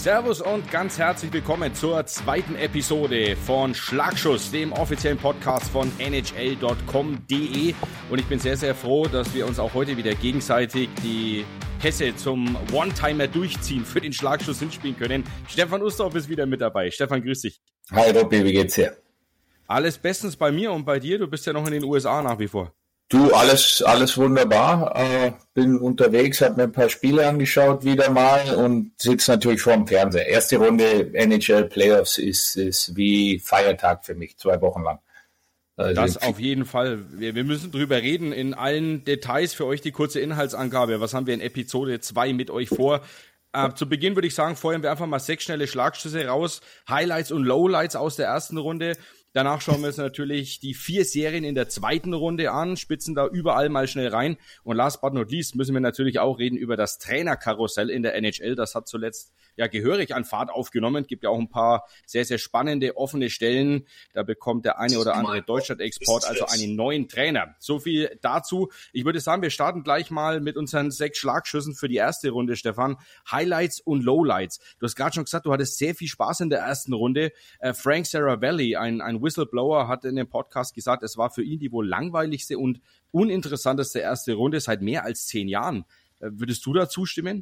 Servus und ganz herzlich willkommen zur zweiten Episode von Schlagschuss, dem offiziellen Podcast von NHL.com.de. Und ich bin sehr, sehr froh, dass wir uns auch heute wieder gegenseitig die Pässe zum One-Timer durchziehen für den Schlagschuss hinspielen können. Stefan Ustorf ist wieder mit dabei. Stefan, grüß dich. Hi Robby, wie geht's dir? Alles bestens bei mir und bei dir. Du bist ja noch in den USA nach wie vor. Du, alles wunderbar. Bin unterwegs, habe mir ein paar Spiele angeschaut wieder mal und sitze natürlich vor dem Fernseher. Erste Runde NHL Playoffs ist wie Feiertag für mich, 2 Wochen lang. Also das auf jeden Fall. Wir müssen drüber reden in allen Details. Für euch die kurze Inhaltsangabe. Was haben wir in Episode 2 mit euch vor? Zu Beginn würde ich sagen, feuern wir einfach mal 6 schnelle Schlagschüsse raus. Highlights und Lowlights aus der ersten Runde. Danach schauen wir uns natürlich die 4 Serien in der zweiten Runde an, spitzen da überall mal schnell rein. Und last but not least müssen wir natürlich auch reden über das Trainerkarussell in der NHL. Das hat zuletzt ja gehörig an Fahrt aufgenommen. Es gibt ja auch ein paar sehr, sehr spannende, offene Stellen. Da bekommt der eine oder andere Deutschland-Export also einen neuen Trainer. So viel dazu. Ich würde sagen, wir starten gleich mal mit unseren 6 Schlagschüssen für die erste Runde, Stefan. Highlights und Lowlights. Du hast gerade schon gesagt, du hattest sehr viel Spaß in der ersten Runde. Frank Seravalli, ein Whistleblower, hat in dem Podcast gesagt, es war für ihn die wohl langweiligste und uninteressanteste erste Runde seit mehr als 10 Jahren. Würdest du da zustimmen?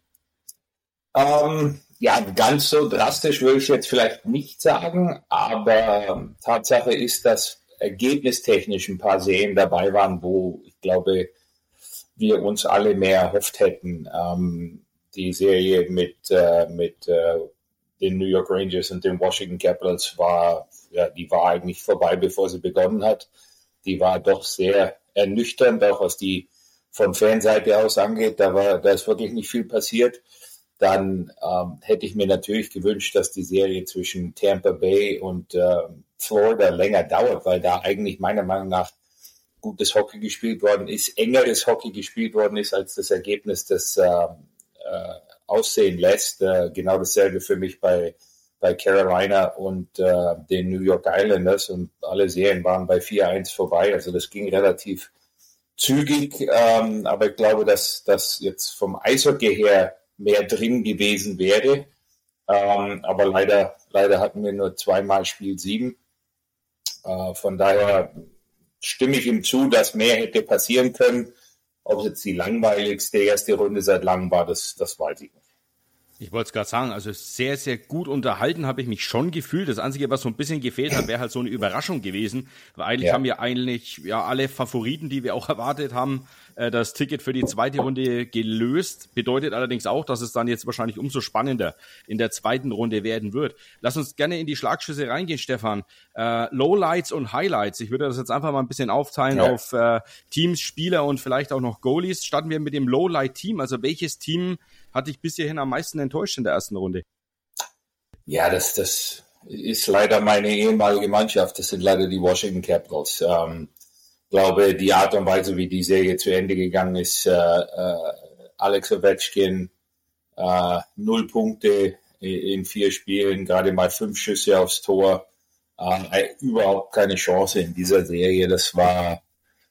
Ja, ganz so drastisch würde ich jetzt vielleicht nicht sagen, aber Tatsache ist, dass ergebnistechnisch ein paar Serien dabei waren, wo ich glaube, wir uns alle mehr erhofft hätten. Die Serie mit den New York Rangers und den Washington Capitals die war eigentlich vorbei, bevor sie begonnen hat. Die war doch sehr ernüchternd, auch was die von Fanseite aus angeht. Da ist wirklich nicht viel passiert. Dann hätte ich mir natürlich gewünscht, dass die Serie zwischen Tampa Bay und Florida länger dauert, weil da eigentlich meiner Meinung nach gutes Hockey gespielt worden ist, engeres Hockey gespielt worden ist, als das Ergebnis das aussehen lässt. Genau dasselbe für mich bei Carolina und den New York Islanders, und alle Serien waren bei 4-1 vorbei, also das ging relativ zügig, aber ich glaube, dass das jetzt vom Eishockey her mehr drin gewesen wäre, aber leider hatten wir nur 2-mal Spiel 7, von daher stimme ich ihm zu, dass mehr hätte passieren können. Ob es jetzt die langweiligste erste Runde seit langem war, das weiß ich nicht. Ich wollte es gerade sagen, also sehr, sehr gut unterhalten habe ich mich schon gefühlt. Das Einzige, was so ein bisschen gefehlt hat, wäre halt so eine Überraschung gewesen. Weil eigentlich haben wir alle Favoriten, die wir auch erwartet haben, das Ticket für die zweite Runde gelöst. Bedeutet allerdings auch, dass es dann jetzt wahrscheinlich umso spannender in der zweiten Runde werden wird. Lass uns gerne in die Schlagschüsse reingehen, Stefan. Lowlights und Highlights. Ich würde das jetzt einfach mal ein bisschen aufteilen auf Teams, Spieler und vielleicht auch noch Goalies. Starten wir mit dem Lowlight-Team. Also welches Team hat dich bis hierhin am meisten enttäuscht in der ersten Runde? Ja, das ist leider meine ehemalige Mannschaft. Das sind leider die Washington Capitals. Ich glaube, die Art und Weise, wie die Serie zu Ende gegangen ist, Alex Ovechkin, 0 Punkte in 4 Spielen, gerade mal 5 Schüsse aufs Tor, überhaupt keine Chance in dieser Serie. Das war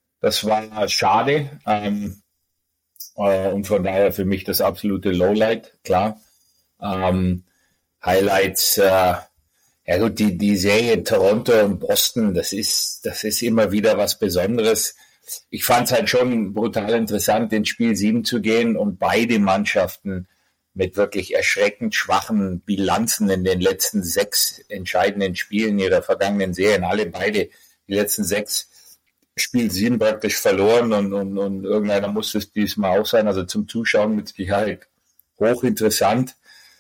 schade. Und von daher für mich das absolute Lowlight, klar. Highlights, ja gut, die Serie Toronto und Boston, das ist immer wieder was Besonderes. Ich fand es halt schon brutal interessant, in Spiel 7 zu gehen und beide Mannschaften mit wirklich erschreckend schwachen Bilanzen in den letzten 6 entscheidenden Spielen ihrer vergangenen Serien, beide die letzten 6 Spiel 7 praktisch verloren und irgendeiner muss es diesmal auch sein. Also zum Zuschauen mit Sicherheit hochinteressant.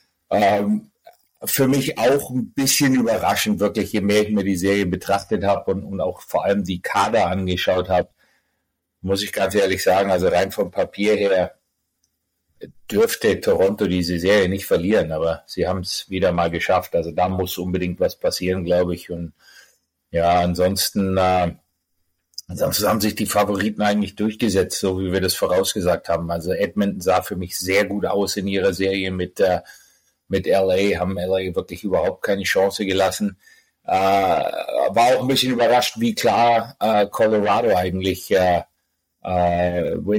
Für mich auch ein bisschen überraschend, wirklich, je mehr ich mir die Serie betrachtet habe und auch vor allem die Kader angeschaut habe, muss ich ganz ehrlich sagen, also rein vom Papier her dürfte Toronto diese Serie nicht verlieren, aber sie haben es wieder mal geschafft. Also da muss unbedingt was passieren, glaube ich. Und ja, ansonsten haben sich die Favoriten eigentlich durchgesetzt, so wie wir das vorausgesagt haben. Also Edmonton sah für mich sehr gut aus in ihrer Serie mit LA, haben LA wirklich überhaupt keine Chance gelassen. War auch ein bisschen überrascht, wie klar Colorado eigentlich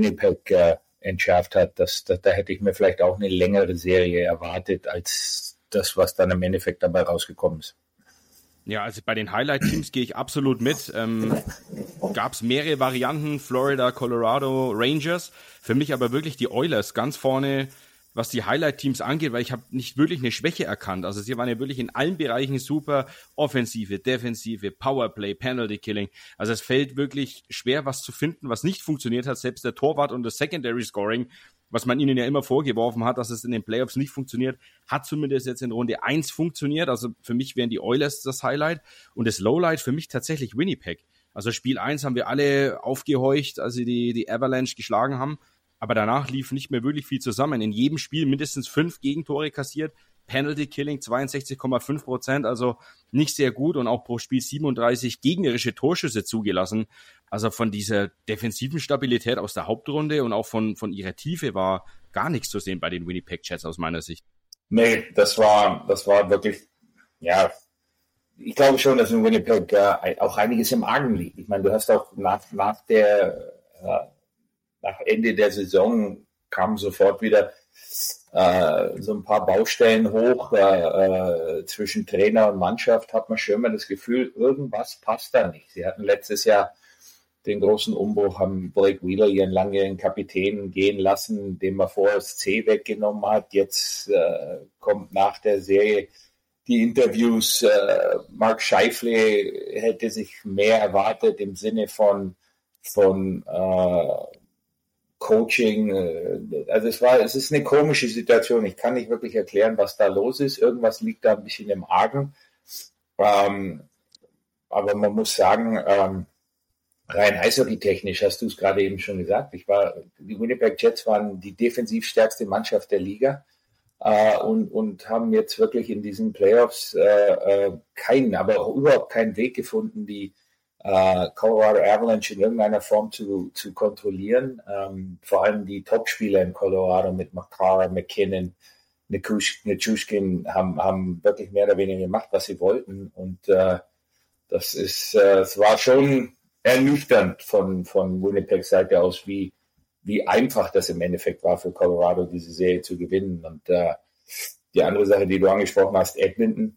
Winnipeg entschärft hat. Da hätte ich mir vielleicht auch eine längere Serie erwartet, als das, was dann im Endeffekt dabei rausgekommen ist. Ja, also bei den Highlight-Teams gehe ich absolut mit. Gab es mehrere Varianten, Florida, Colorado, Rangers. Für mich aber wirklich die Oilers ganz vorne, was die Highlight-Teams angeht, weil ich habe nicht wirklich eine Schwäche erkannt. Also sie waren ja wirklich in allen Bereichen super. Offensive, Defensive, Powerplay, Penalty-Killing. Also es fällt wirklich schwer, was zu finden, was nicht funktioniert hat. Selbst der Torwart und das Secondary-Scoring, was man ihnen ja immer vorgeworfen hat, dass es in den Playoffs nicht funktioniert, hat zumindest jetzt in Runde 1 funktioniert. Also für mich wären die Oilers das Highlight und das Lowlight für mich tatsächlich Winnipeg. Also Spiel 1 haben wir alle aufgehorcht, als sie die Avalanche geschlagen haben, aber danach lief nicht mehr wirklich viel zusammen. In jedem Spiel mindestens 5 Gegentore kassiert, Penalty Killing 62,5%, also nicht sehr gut und auch pro Spiel 37 gegnerische Torschüsse zugelassen. Also von dieser defensiven Stabilität aus der Hauptrunde und auch von ihrer Tiefe war gar nichts zu sehen bei den Winnipeg Jets aus meiner Sicht. Nee, das war wirklich, ja, ich glaube schon, dass in Winnipeg auch einiges im Argen liegt. Ich meine, du hast auch nach Ende der Saison kamen sofort wieder so ein paar Baustellen hoch. Zwischen Trainer und Mannschaft hat man schon immer das Gefühl, irgendwas passt da nicht. Sie hatten letztes Jahr den großen Umbruch, haben Blake Wheeler, ihren langjährigen Kapitän, gehen lassen, den man vorher das C weggenommen hat. Jetzt kommt nach der Serie die Interviews, Mark Scheifele hätte sich mehr erwartet im Sinne von Coaching. Also es ist eine komische Situation. Ich kann nicht wirklich erklären, was da los ist. Irgendwas liegt da ein bisschen im Argen. Aber man muss sagen, rein eishockey-technisch hast du es gerade eben schon gesagt. Die Winnipeg Jets waren die defensiv stärkste Mannschaft der Liga. Und haben jetzt wirklich in diesen Playoffs aber auch überhaupt keinen Weg gefunden, die Colorado Avalanche in irgendeiner Form zu kontrollieren. Vor allem die Topspieler in Colorado mit Makar, McKinnon, Nichushkin haben wirklich mehr oder weniger gemacht, was sie wollten. Und es war schon ernüchternd von Winnipegs Seite aus, wie einfach das im Endeffekt war für Colorado, diese Serie zu gewinnen. Und die andere Sache, die du angesprochen hast, Edmonton.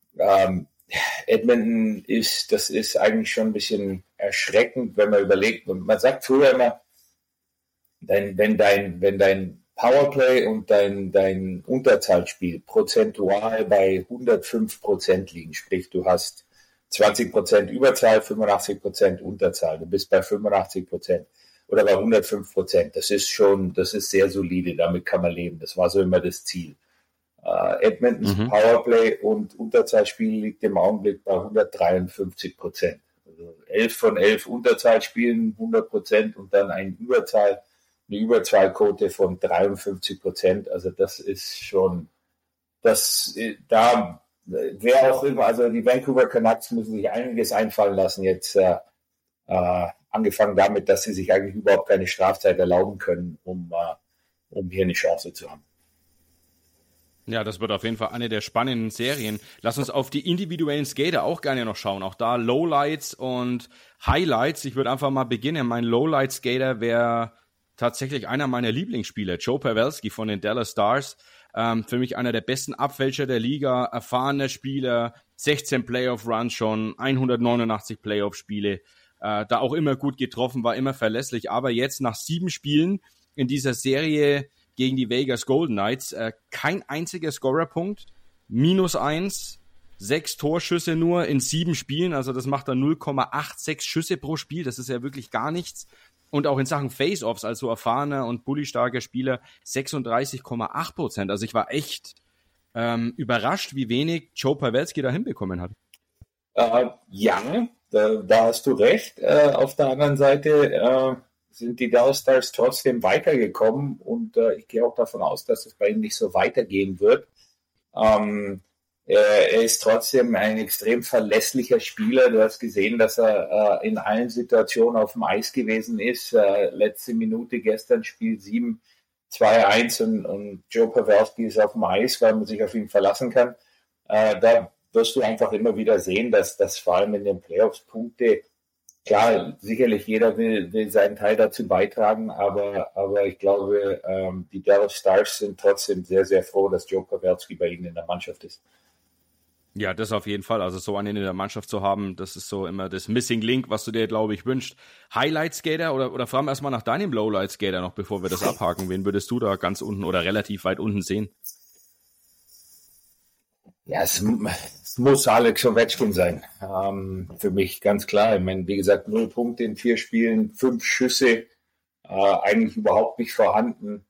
Edmonton ist eigentlich schon ein bisschen erschreckend, wenn man überlegt. Man sagt früher immer, wenn dein Powerplay und dein Unterzahlspiel prozentual bei 105% liegen, sprich du hast 20% Überzahl, 85% Unterzahl, du bist bei 85%. Oder bei 105%. Das ist sehr solide, damit kann man leben. Das war so immer das Ziel. Edmontons Powerplay und Unterzahlspiel liegt im Augenblick bei 153%. Also 11 von 11 Unterzahlspielen 100% und dann eine Überzahlquote von 53%. Also das ist schon, da wer auch immer, also die Vancouver Canucks müssen sich einiges einfallen lassen jetzt, angefangen damit, dass sie sich eigentlich überhaupt keine Strafzeit erlauben können, um hier eine Chance zu haben. Ja, das wird auf jeden Fall eine der spannenden Serien. Lass uns auf die individuellen Skater auch gerne noch schauen. Auch da Lowlights und Highlights. Ich würde einfach mal beginnen. Mein Lowlight-Skater wäre tatsächlich einer meiner Lieblingsspieler, Joe Pavelski von den Dallas Stars. Für mich einer der besten Abfälscher der Liga, erfahrener Spieler, 16 Playoff-Runs schon, 189 Playoff-Spiele. Da auch immer gut getroffen, war immer verlässlich. Aber jetzt nach 7 Spielen in dieser Serie gegen die Vegas Golden Knights, kein einziger Scorerpunkt, -1, 6 Torschüsse nur in 7 Spielen. Also das macht dann 0,86 Schüsse pro Spiel. Das ist ja wirklich gar nichts. Und auch in Sachen Face-Offs, als so erfahrener und bullystarker Spieler, 36,8%. Also ich war echt überrascht, wie wenig Joe Pavelski da hinbekommen hat. Ja, da hast du recht. Auf der anderen Seite sind die Dallas Stars trotzdem weitergekommen und ich gehe auch davon aus, dass es bei ihm nicht so weitergehen wird. Er ist trotzdem ein extrem verlässlicher Spieler. Du hast gesehen, dass er in allen Situationen auf dem Eis gewesen ist. Letzte Minute gestern Spiel 7, 2-1 und Joe Pavelski ist auf dem Eis, weil man sich auf ihn verlassen kann. Da wirst du einfach immer wieder sehen, dass vor allem in den Playoffs Punkte Klar, sicherlich jeder will seinen Teil dazu beitragen, aber ich glaube, die Dallas Stars sind trotzdem sehr, sehr froh, dass Joe Pavelski bei ihnen in der Mannschaft ist. Ja, das auf jeden Fall. Also so einen in der Mannschaft zu haben, das ist so immer das Missing Link, was du dir, glaube ich, wünschst. Highlight Skater oder fragen wir erstmal nach deinem Lowlight Skater noch, bevor wir das abhaken. Wen würdest du da ganz unten oder relativ weit unten sehen? Ja, es muss Alex Ovechkin sein. Für mich ganz klar. Ich meine, wie gesagt, 0 Punkte in 4 Spielen, 5 Schüsse, eigentlich überhaupt nicht vorhanden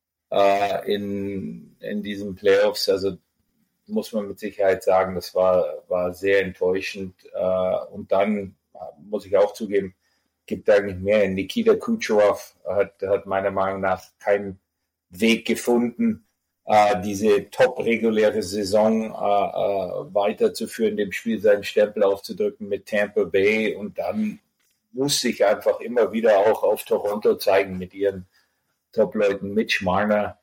in diesen Playoffs. Also muss man mit Sicherheit sagen, das war sehr enttäuschend. Und dann muss ich auch zugeben, gibt eigentlich mehr. Nikita Kucherov hat meiner Meinung nach keinen Weg gefunden, diese top-reguläre Saison weiterzuführen, dem Spiel seinen Stempel aufzudrücken mit Tampa Bay, und dann muss sich einfach immer wieder auch auf Toronto zeigen mit ihren Top-Leuten. Mitch Marner,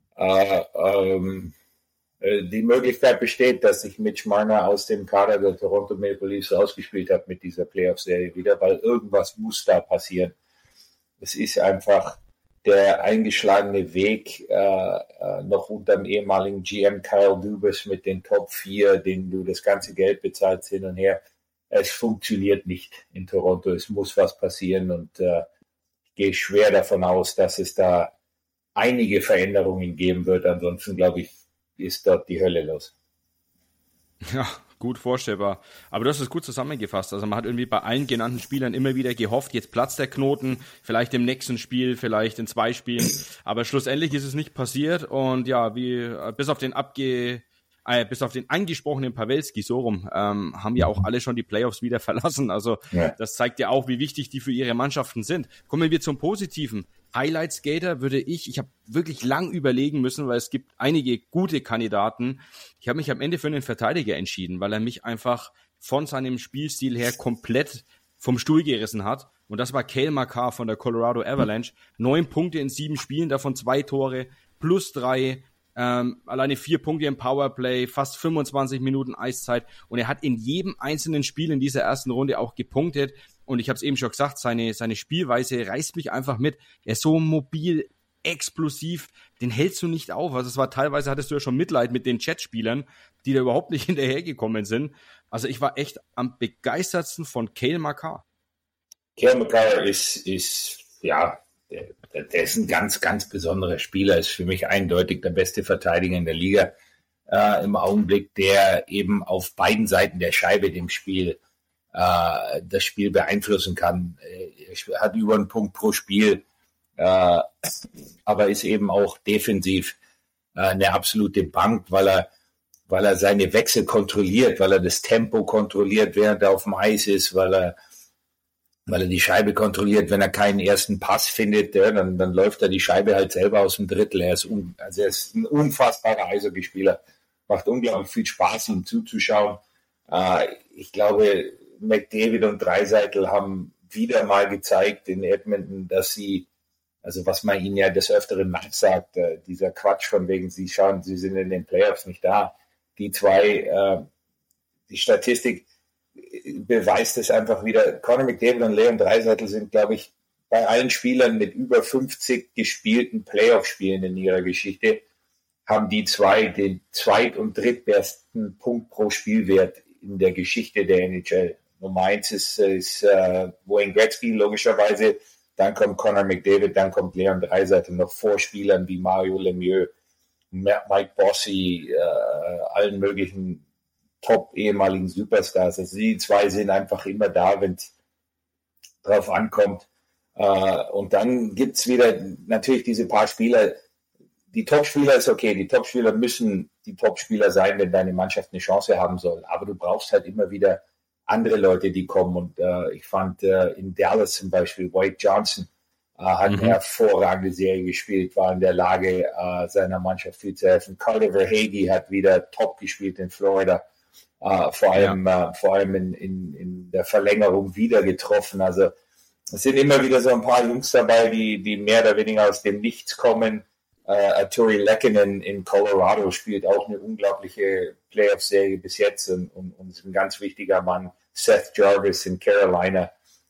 die Möglichkeit besteht, dass sich Mitch Marner aus dem Kader der Toronto Maple Leafs rausgespielt hat mit dieser Playoff-Serie wieder, weil irgendwas muss da passieren. Es ist einfach der eingeschlagene Weg noch unter dem ehemaligen GM Kyle Dubas mit den Top 4, denen du das ganze Geld bezahlst hin und her. Es funktioniert nicht in Toronto. Es muss was passieren, und ich gehe schwer davon aus, dass es da einige Veränderungen geben wird. Ansonsten, glaube ich, ist dort die Hölle los. Ja, gut vorstellbar. Aber du hast es gut zusammengefasst. Also man hat irgendwie bei allen genannten Spielern immer wieder gehofft, jetzt platzt der Knoten, vielleicht im nächsten Spiel, vielleicht in 2 Spielen. Aber schlussendlich ist es nicht passiert. Und ja, bis auf den angesprochenen Pavelski, so rum, haben ja auch alle schon die Playoffs wieder verlassen. Also Das zeigt ja auch, wie wichtig die für ihre Mannschaften sind. Kommen wir zum Positiven. Highlight Skater ich habe wirklich lang überlegen müssen, weil es gibt einige gute Kandidaten. Ich habe mich am Ende für einen Verteidiger entschieden, weil er mich einfach von seinem Spielstil her komplett vom Stuhl gerissen hat. Und das war Cale Makar von der Colorado Avalanche. 9 Punkte in 7 Spielen, davon 2 Tore, plus 3, alleine 4 Punkte im Powerplay, fast 25 Minuten Eiszeit, und er hat in jedem einzelnen Spiel in dieser ersten Runde auch gepunktet, und ich habe es eben schon gesagt, seine Spielweise reißt mich einfach mit. Er ist so mobil, explosiv, den hältst du nicht auf. Also es war teilweise, hattest du ja schon Mitleid mit den Chatspielern, die da überhaupt nicht hinterhergekommen sind. Also ich war echt am begeistertsten von Cale Makar. Cale Makar ist ja, der ist ein ganz, ganz besonderer Spieler, ist für mich eindeutig der beste Verteidiger in der Liga im Augenblick, der eben auf beiden Seiten der Scheibe das Spiel beeinflussen kann. Er hat über einen Punkt pro Spiel, aber ist eben auch defensiv eine absolute Bank, weil er seine Wechsel kontrolliert, weil er das Tempo kontrolliert, während er auf dem Eis ist, weil er die Scheibe kontrolliert. Wenn er keinen ersten Pass findet, dann läuft er die Scheibe halt selber aus dem Drittel. Er ist ein unfassbarer Eishockeyspieler. Macht unglaublich viel Spaß, ihm zuzuschauen. Ich glaube, McDavid und Draisaitl haben wieder mal gezeigt in Edmonton, dass sie, also was man ihnen ja des Öfteren nachsagt, dieser Quatsch von wegen, sie sind in den Playoffs nicht da. Die zwei, die Statistik beweist es einfach wieder. Connor McDavid und Leon Draisaitl sind, glaube ich, bei allen Spielern mit über 50 gespielten Playoff-Spielen in ihrer Geschichte, haben die zwei den zweit- und drittbesten Punkt pro Spielwert in der Geschichte der NHL. Nummer 1 ist Wayne Gretzky, logischerweise. Dann kommt Connor McDavid, dann kommt Leon Draisaitl, noch vor Spielern wie Mario Lemieux, Mike Bossy, allen möglichen top ehemaligen Superstars. Also die zwei sind einfach immer da, wenn es drauf ankommt. Und dann gibt es wieder natürlich diese paar Spieler. Die Topspieler ist okay, die Topspieler müssen die Topspieler sein, wenn deine Mannschaft eine Chance haben soll. Aber du brauchst halt immer wieder andere Leute, die kommen. Und ich fand in Dallas zum Beispiel, Wade Johnson hat eine hervorragende Serie gespielt, war in der Lage, seiner Mannschaft viel zu helfen. Carter Verhaeghe hat wieder top gespielt in Florida. Vor allem in der Verlängerung wieder getroffen. Also es sind immer wieder so ein paar Jungs dabei, die mehr oder weniger aus dem Nichts kommen. Artturi Lehkonen in Colorado spielt auch eine unglaubliche Playoff-Serie bis jetzt und ist ein ganz wichtiger Mann. Seth Jarvis in Carolina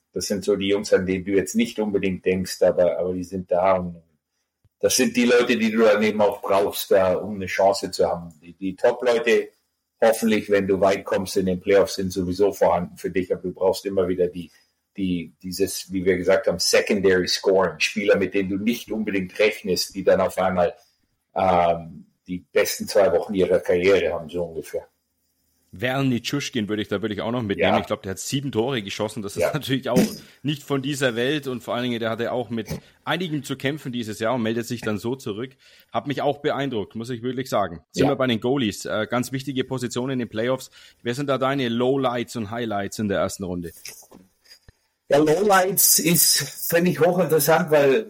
Das sind so die Jungs, an denen du jetzt nicht unbedingt denkst, aber die sind da und das sind die Leute, die du dann eben auch brauchst, um eine Chance zu haben. Die Top-Leute, hoffentlich, wenn du weit kommst in den Playoffs, sind sowieso vorhanden für dich, aber du brauchst immer wieder dieses, wie wir gesagt haben, Secondary Scoring, Spieler, mit denen du nicht unbedingt rechnest, die dann auf einmal die besten 2 Wochen ihrer Karriere haben, so ungefähr. Werni Tschuschkin würde ich auch noch mitnehmen. Ja. Ich glaube, der hat 7 Tore geschossen. Das ist natürlich auch nicht von dieser Welt und vor allen Dingen, der hatte auch mit einigen zu kämpfen dieses Jahr und meldet sich dann so zurück. Hat mich auch beeindruckt, muss ich wirklich sagen. Sind wir bei den Goalies. Ganz wichtige Position in den Playoffs. Wer sind da deine Lowlights und Highlights in der ersten Runde? Ja, Lowlights finde ich hochinteressant, weil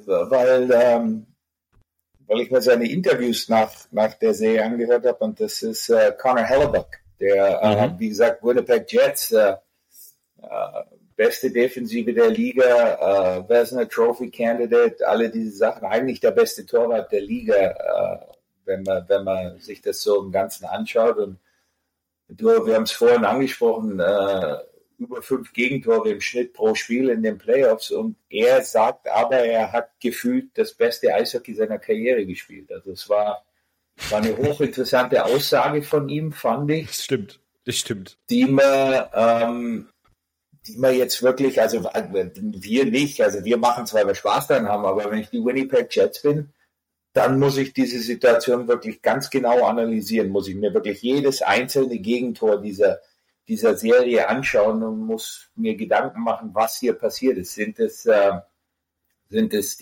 ich mir seine Interviews nach der Serie angehört habe und das ist Connor Hellebuyck. Der, wie gesagt, Winnipeg Jets, beste Defensive der Liga, Vezina Trophy Candidate, alle diese Sachen, eigentlich der beste Torwart der Liga, wenn man sich das so im Ganzen anschaut. Und wir haben es vorhin angesprochen, über 5 Gegentore im Schnitt pro Spiel in den Playoffs und er sagt aber, er hat gefühlt das beste Eishockey seiner Karriere gespielt. Also es war eine hochinteressante Aussage von ihm, fand ich. Das stimmt. Die man jetzt wirklich, also wir nicht, also wir machen zwar, weil wir Spaß daran haben, aber wenn ich die Winnipeg Jets bin, dann muss ich diese Situation wirklich ganz genau analysieren, muss ich mir wirklich jedes einzelne Gegentor dieser Serie anschauen und muss mir Gedanken machen, was hier passiert ist. Sind es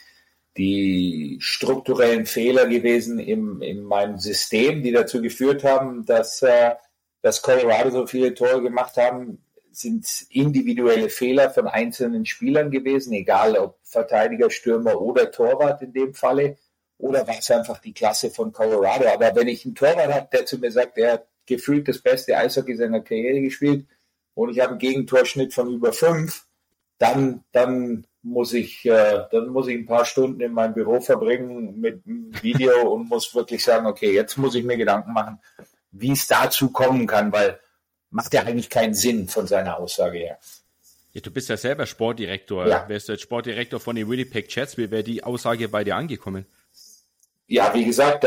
die strukturellen Fehler gewesen in meinem System, die dazu geführt haben, dass Colorado so viele Tore gemacht haben? Sind es individuelle Fehler von einzelnen Spielern gewesen, egal ob Verteidiger, Stürmer oder Torwart in dem Falle? Oder war es einfach die Klasse von Colorado? Aber wenn ich einen Torwart habe, der zu mir sagt, er hat gefühlt das beste Eishockey seiner Karriere gespielt und ich habe einen Gegentorschnitt von über 5, dann muss ich ein paar Stunden in meinem Büro verbringen mit einem Video und muss wirklich sagen, okay, jetzt muss ich mir Gedanken machen, wie es dazu kommen kann, weil macht ja eigentlich keinen Sinn von seiner Aussage her. Ja, du bist ja selber Sportdirektor. Ja. Wärst du jetzt Sportdirektor von den Winnipeg Jets, wie wäre die Aussage bei dir angekommen? Ja, wie gesagt,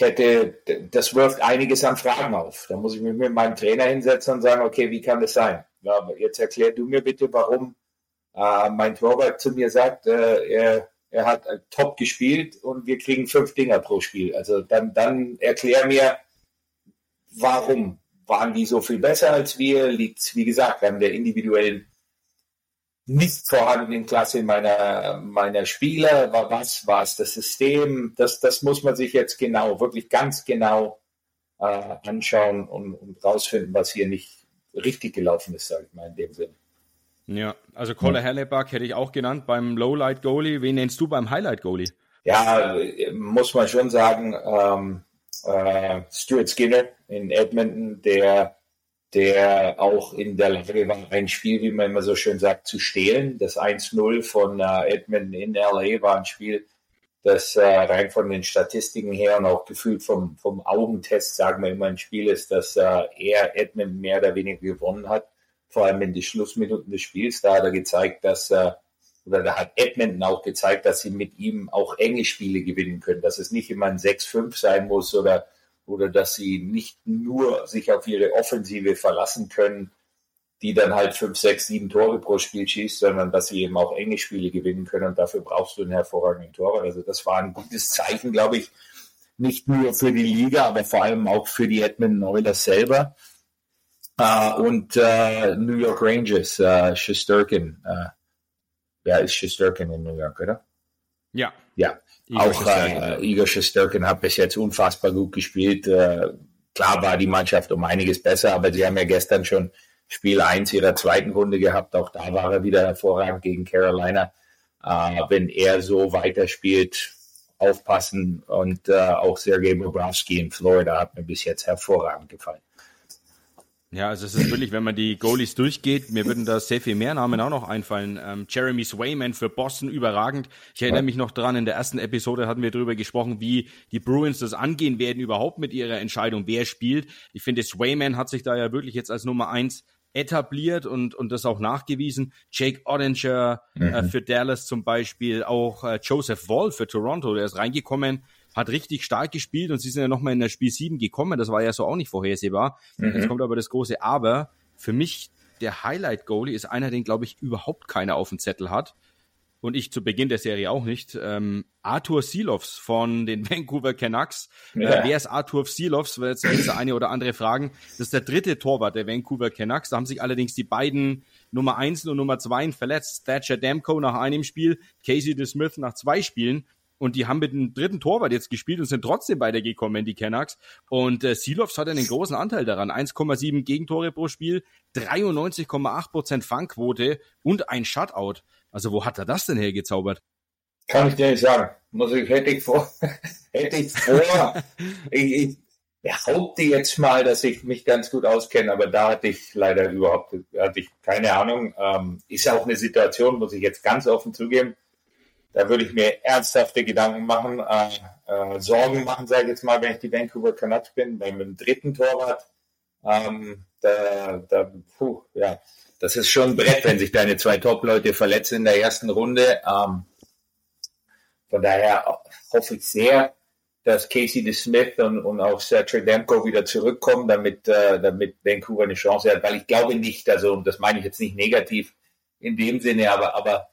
das wirft einiges an Fragen auf. Da muss ich mich mit meinem Trainer hinsetzen und sagen, okay, wie kann das sein? Ja, jetzt erklär du mir bitte, warum mein Torwart zu mir sagt, er hat top gespielt und wir kriegen 5 Dinger pro Spiel. Also dann erklär mir, warum waren die so viel besser als wir? Liegt's, wie gesagt, an der individuellen nicht vorhandenen Klasse meiner Spieler? Was war es das System? Das muss man sich jetzt wirklich ganz genau anschauen und rausfinden, was hier nicht richtig gelaufen ist, sage ich mal in dem Sinn. Ja, also Connor Hellebuyck hätte ich auch genannt beim Lowlight Goalie. Wen nennst du beim Highlight Goalie? Ja, muss man schon sagen, Stuart Skinner in Edmonton, der auch in der Lage war, ein Spiel, wie man immer so schön sagt, zu stehlen. Das 1-0 von Edmonton in LA war ein Spiel, das rein von den Statistiken her und auch gefühlt vom Augentest, sagen wir immer, ein Spiel ist, dass er Edmonton mehr oder weniger gewonnen hat. Vor allem in die Schlussminuten des Spiels, da hat er gezeigt, da hat Edmonton auch gezeigt, dass sie mit ihm auch enge Spiele gewinnen können, dass es nicht immer ein 6-5 sein muss oder dass sie nicht nur sich auf ihre Offensive verlassen können, die dann halt 5, 6, 7 Tore pro Spiel schießt, sondern dass sie eben auch enge Spiele gewinnen können und dafür brauchst du einen hervorragenden Torwart. Also das war ein gutes Zeichen, glaube ich, nicht nur für die Liga, aber vor allem auch für die Edmonton Oilers selber. Und New York Rangers, Shesterkin. Ist Shesterkin in New York, oder? Ja. Ja, Igor Shesterkin hat bis jetzt unfassbar gut gespielt. Klar war die Mannschaft um einiges besser, aber sie haben ja gestern schon Spiel 1 ihrer zweiten Runde gehabt. Auch da war er wieder hervorragend gegen Carolina. Wenn er so weiterspielt, aufpassen. Und auch Sergei Bobrovsky in Florida hat mir bis jetzt hervorragend gefallen. Ja, also es ist wirklich, wenn man die Goalies durchgeht, mir würden da sehr viel mehr Namen auch noch einfallen. Jeremy Swayman für Boston, überragend. Ich erinnere mich noch dran, in der ersten Episode hatten wir darüber gesprochen, wie die Bruins das angehen werden, überhaupt mit ihrer Entscheidung, wer spielt. Ich finde, Swayman hat sich da ja wirklich jetzt als Nummer 1 etabliert und das auch nachgewiesen. Jake Ottinger für Dallas zum Beispiel, auch Joseph Woll für Toronto, der ist reingekommen, hat richtig stark gespielt und sie sind ja nochmal in das Spiel 7 gekommen, das war ja so auch nicht vorhersehbar. Jetzt kommt aber das große Aber. Für mich, der Highlight-Goalie ist einer, den, glaube ich, überhaupt keiner auf dem Zettel hat. Und ich zu Beginn der Serie auch nicht. Arthur Silovs von den Vancouver Canucks. Wer ist Arthur Silovs? Weil jetzt der eine oder andere fragen. Das ist der dritte Torwart der Vancouver Canucks. Da haben sich allerdings die beiden Nummer 1 und Nummer 2 verletzt. Thatcher Demko nach einem Spiel, Casey DeSmith nach 2 Spielen. Und die haben mit dem dritten Torwart jetzt gespielt und sind trotzdem weitergekommen, die Canucks. Und Silovs hat einen großen Anteil daran. 1,7 Gegentore pro Spiel, 93,8% Fangquote und ein Shutout. Also wo hat er das denn hergezaubert? Kann ich dir nicht sagen. Hätte ich vor. Ich behaupte jetzt mal, dass ich mich ganz gut auskenne, aber da hatte ich leider keine Ahnung. Ist auch eine Situation, muss ich jetzt ganz offen zugeben. Da würde ich mir ernsthafte Gedanken machen, Sorgen machen, sage ich jetzt mal, wenn ich die Vancouver Canucks bin, weil mit dem dritten Torwart, das ist schon ein Brett, wenn sich deine 2 Top-Leute verletzen in der ersten Runde. Von daher hoffe ich sehr, dass Casey DeSmith und auch Thatcher Demko wieder zurückkommen, damit Vancouver eine Chance hat, weil ich glaube nicht, also das meine ich jetzt nicht negativ in dem Sinne, aber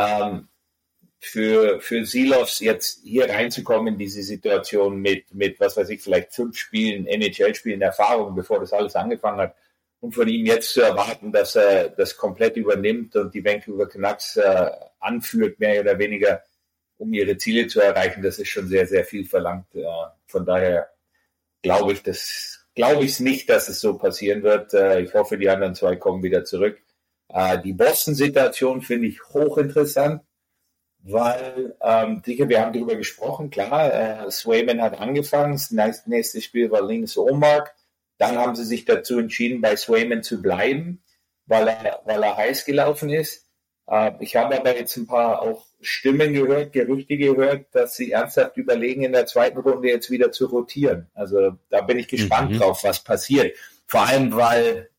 für Silovs jetzt hier reinzukommen in diese Situation mit was weiß ich, vielleicht 5 Spielen, NHL-Spielen Erfahrung, bevor das alles angefangen hat, und von ihm jetzt zu erwarten, dass er das komplett übernimmt und die Vancouver Canucks anführt, mehr oder weniger, um ihre Ziele zu erreichen, das ist schon sehr, sehr viel verlangt. Von daher glaube ich es nicht, dass es so passieren wird. Ich hoffe, die anderen 2 kommen wieder zurück. Die Boston-Situation finde ich hochinteressant, weil, sicher, wir haben darüber gesprochen, klar, Swayman hat angefangen, das nächste Spiel war Linus Ullmark, dann haben sie sich dazu entschieden, bei Swayman zu bleiben, weil er heiß gelaufen ist. Ich habe aber jetzt ein paar auch Stimmen gehört, Gerüchte gehört, dass sie ernsthaft überlegen, in der zweiten Runde jetzt wieder zu rotieren. Also da bin ich gespannt drauf, was passiert. Vor allem, weil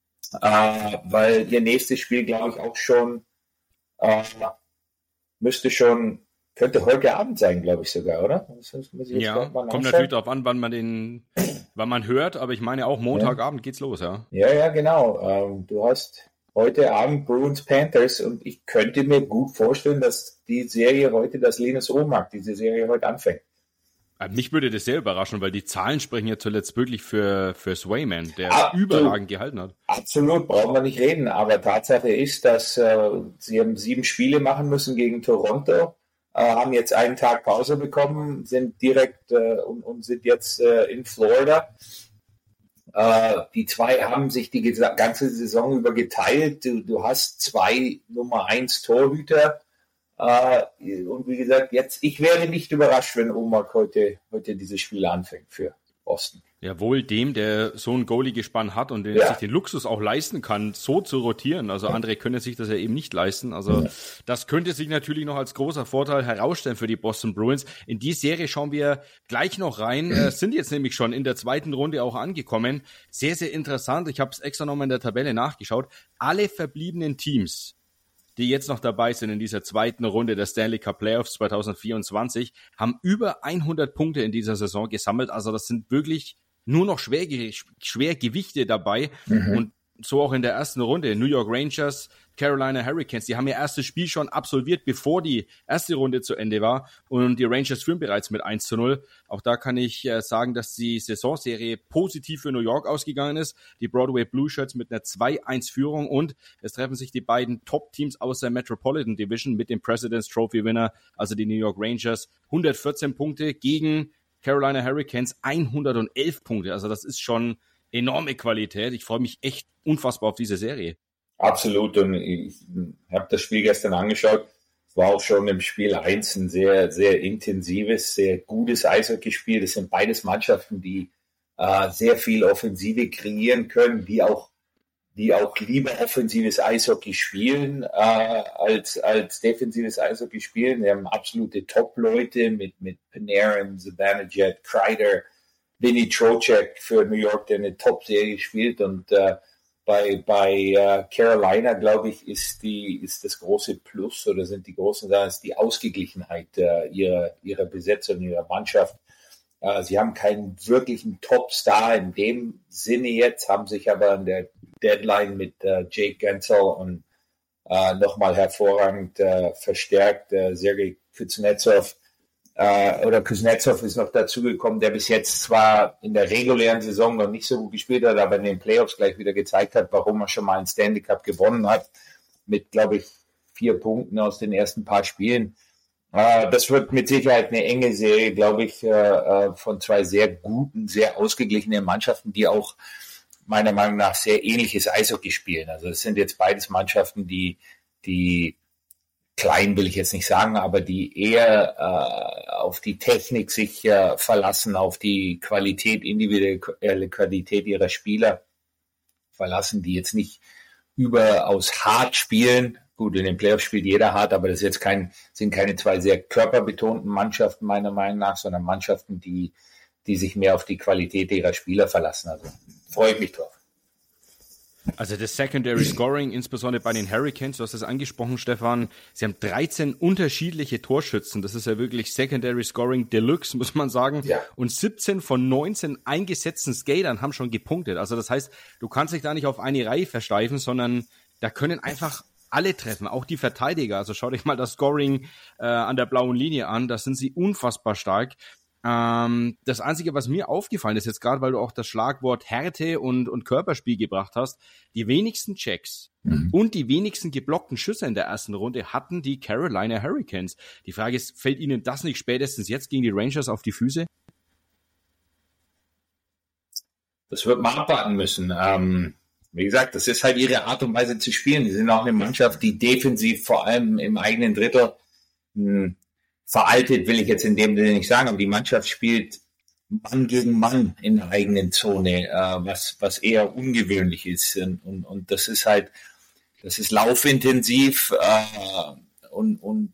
ihr nächstes Spiel, glaube ich, auch schon könnte heute Abend sein, glaube ich sogar, oder? Ja, kommt natürlich darauf an, wann man hört, aber ich meine auch Montagabend geht's los, ja. Ja, genau. Du hast heute Abend Bruins Panthers und ich könnte mir gut vorstellen, dass die Serie heute, dass Linus Ullmark diese Serie heute anfängt. Mich würde das sehr überraschen, weil die Zahlen sprechen ja zuletzt wirklich für Swayman, der überragend gehalten hat. Absolut, brauchen wir nicht reden. Aber Tatsache ist, dass sie haben 7 Spiele machen müssen gegen Toronto, haben jetzt einen Tag Pause bekommen, sind direkt und sind jetzt in Florida. Die 2 haben sich die ganze Saison über geteilt. Du hast 2 Nummer 1 Torhüter. Und wie gesagt, ich wäre nicht überrascht, wenn Ullmark heute dieses Spiel anfängt für Boston. Ja, wohl dem, der so ein Goalie-Gespann hat und sich den Luxus auch leisten kann, so zu rotieren. Also andere können sich das ja eben nicht leisten. Also das könnte sich natürlich noch als großer Vorteil herausstellen für die Boston Bruins. In die Serie schauen wir gleich noch rein. Sind jetzt nämlich schon in der zweiten Runde auch angekommen. Sehr, sehr interessant. Ich habe es extra nochmal in der Tabelle nachgeschaut. Alle verbliebenen Teams, die jetzt noch dabei sind in dieser zweiten Runde der Stanley Cup Playoffs 2024, haben über 100 Punkte in dieser Saison gesammelt. Also das sind wirklich nur noch Schwergewichte dabei. Und so auch in der ersten Runde. New York Rangers, Carolina Hurricanes, die haben ihr erstes Spiel schon absolviert, bevor die erste Runde zu Ende war. Und die Rangers führen bereits mit 1-0. Auch da kann ich sagen, dass die Saisonserie positiv für New York ausgegangen ist. Die Broadway Blue Shirts mit einer 2-1-Führung. Und es treffen sich die beiden Top-Teams aus der Metropolitan Division mit dem President's Trophy-Winner, also die New York Rangers. 114 Punkte gegen Carolina Hurricanes 111 Punkte. Also das ist schon enorme Qualität. Ich freue mich echt unfassbar auf diese Serie. Absolut. Und ich habe das Spiel gestern angeschaut. Es war auch schon im Spiel 1 ein sehr, sehr intensives, sehr gutes Eishockeyspiel. Das sind beides Mannschaften, die sehr viel Offensive kreieren können, die auch lieber offensives Eishockey spielen als defensives Eishockey spielen. Wir haben absolute Top-Leute mit Panarin, Zibanejad, Kreider, Vinny Trocheck für New York, der eine Top-Serie spielt. Und bei Carolina, glaube ich, ist das große Plus oder sind die großen Sachen, ist die Ausgeglichenheit ihrer Besetzung, ihrer Mannschaft. Sie haben keinen wirklichen Topstar in dem Sinne jetzt, haben sich aber an der Deadline mit Jake Gensel und nochmal hervorragend verstärkt. Sergei Kuznetsov Kuznetsov ist noch dazugekommen, der bis jetzt zwar in der regulären Saison noch nicht so gut gespielt hat, aber in den Playoffs gleich wieder gezeigt hat, warum er schon mal einen Stanley Cup gewonnen hat, mit, glaube ich, 4 Punkten aus den ersten paar Spielen. Das wird mit Sicherheit eine enge Serie, glaube ich, von 2 sehr guten, sehr ausgeglichenen Mannschaften, die auch meiner Meinung nach sehr ähnliches Eishockey spielen. Also es sind jetzt beides Mannschaften, die klein will ich jetzt nicht sagen, aber die eher auf die Technik sich verlassen, auf die Qualität, individuelle Qualität ihrer Spieler verlassen, die jetzt nicht überaus hart spielen. Gut, in den Playoffs spielt jeder hart, aber das jetzt sind keine 2 sehr körperbetonten Mannschaften meiner Meinung nach, sondern Mannschaften, die sich mehr auf die Qualität ihrer Spieler verlassen. Also freue ich mich drauf. Also das Secondary Scoring, insbesondere bei den Hurricanes, du hast es angesprochen, Stefan, sie haben 13 unterschiedliche Torschützen, das ist ja wirklich Secondary Scoring Deluxe, muss man sagen, ja. Und 17 von 19 eingesetzten Skatern haben schon gepunktet, also das heißt, du kannst dich da nicht auf eine Reihe versteifen, sondern da können einfach alle treffen, auch die Verteidiger, also schau dich mal das Scoring an der blauen Linie an, da sind sie unfassbar stark. Das Einzige, was mir aufgefallen ist, jetzt gerade, weil du auch das Schlagwort Härte und Körperspiel gebracht hast, die wenigsten Checks und die wenigsten geblockten Schüsse in der ersten Runde hatten die Carolina Hurricanes. Die Frage ist, fällt Ihnen das nicht spätestens jetzt gegen die Rangers auf die Füße? Das wird man abwarten müssen. Wie gesagt, das ist halt ihre Art und Weise zu spielen. Die sind auch eine Mannschaft, die defensiv vor allem im eigenen Drittel veraltet, will ich jetzt in dem Sinne nicht sagen, aber die Mannschaft spielt Mann gegen Mann in der eigenen Zone, was eher ungewöhnlich ist. Und das ist halt, das ist laufintensiv und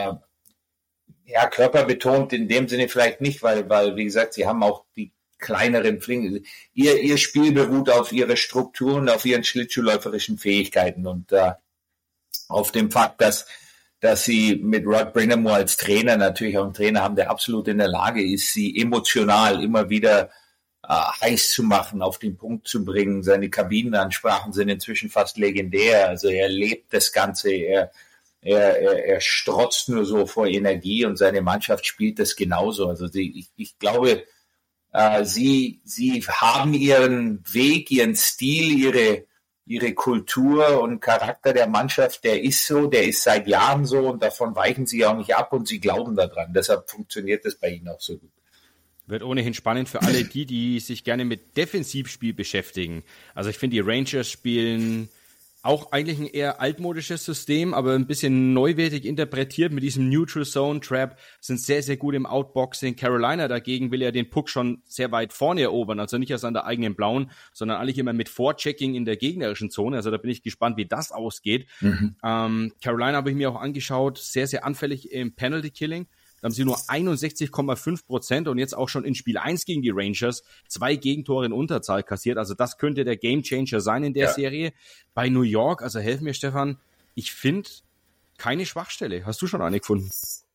körperbetont in dem Sinne vielleicht nicht, weil wie gesagt, sie haben auch die kleineren Flinken. Ihr Spiel beruht auf ihre Strukturen, auf ihren schlittschuhläuferischen Fähigkeiten und auf dem Fakt, dass sie mit Rod Brind'Amour als Trainer natürlich auch einen Trainer haben, der absolut in der Lage ist, sie emotional immer wieder heiß zu machen, auf den Punkt zu bringen. Seine Kabinenansprachen sind inzwischen fast legendär. Also er lebt das Ganze, er strotzt nur so vor Energie und seine Mannschaft spielt das genauso. Also ich glaube, sie haben ihren Weg, ihren Stil, ihre Kultur und Charakter der Mannschaft, der ist seit Jahren so und davon weichen sie auch nicht ab und sie glauben daran. Deshalb funktioniert das bei ihnen auch so gut. Wird ohnehin spannend für alle die sich gerne mit Defensivspiel beschäftigen. Also ich finde, die Rangers spielen auch eigentlich ein eher altmodisches System, aber ein bisschen neuwertig interpretiert mit diesem Neutral Zone Trap, sind sehr, sehr gut im Outboxing. Carolina dagegen will ja den Puck schon sehr weit vorne erobern, also nicht erst an der eigenen blauen, sondern eigentlich immer mit Vorchecking in der gegnerischen Zone. Also da bin ich gespannt, wie das ausgeht. Carolina habe ich mir auch angeschaut, sehr, sehr anfällig im Penalty Killing. Da haben sie nur 61,5% und jetzt auch schon in Spiel 1 gegen die Rangers 2 Gegentore in Unterzahl kassiert. Also das könnte der Gamechanger sein in der Serie. Bei New York, also helf mir Stefan, ich finde keine Schwachstelle. Hast du schon eine gefunden?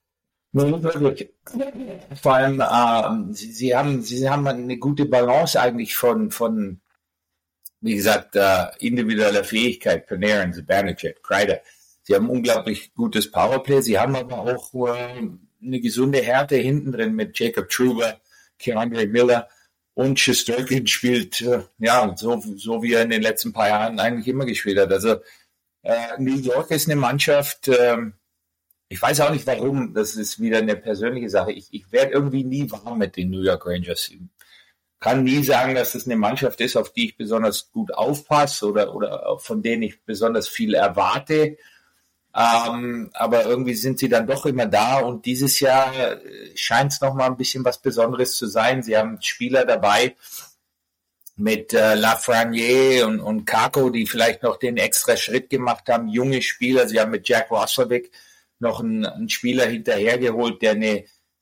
Vor allem, sie haben eine gute Balance eigentlich von wie gesagt, individueller Fähigkeit, Panarin, Zibanejad, Kreider. Sie haben unglaublich gutes Powerplay. Sie haben aber auch eine gesunde Härte hinten drin mit Jacob Trouba, Keandre Miller und Shesterkin spielt so wie er in den letzten paar Jahren eigentlich immer gespielt hat. Also New York ist eine Mannschaft, ich weiß auch nicht warum, das ist wieder eine persönliche Sache. Ich werde irgendwie nie warm mit den New York Rangers. Ich kann nie sagen, dass das eine Mannschaft ist, auf die ich besonders gut aufpasse oder von denen ich besonders viel erwarte. Aber irgendwie sind sie dann doch immer da und dieses Jahr scheint es nochmal ein bisschen was Besonderes zu sein. Sie haben Spieler dabei mit Lafreniere und Kakko, die vielleicht noch den extra Schritt gemacht haben, junge Spieler. Sie haben mit Jack Roslovic noch einen Spieler hinterhergeholt, der eine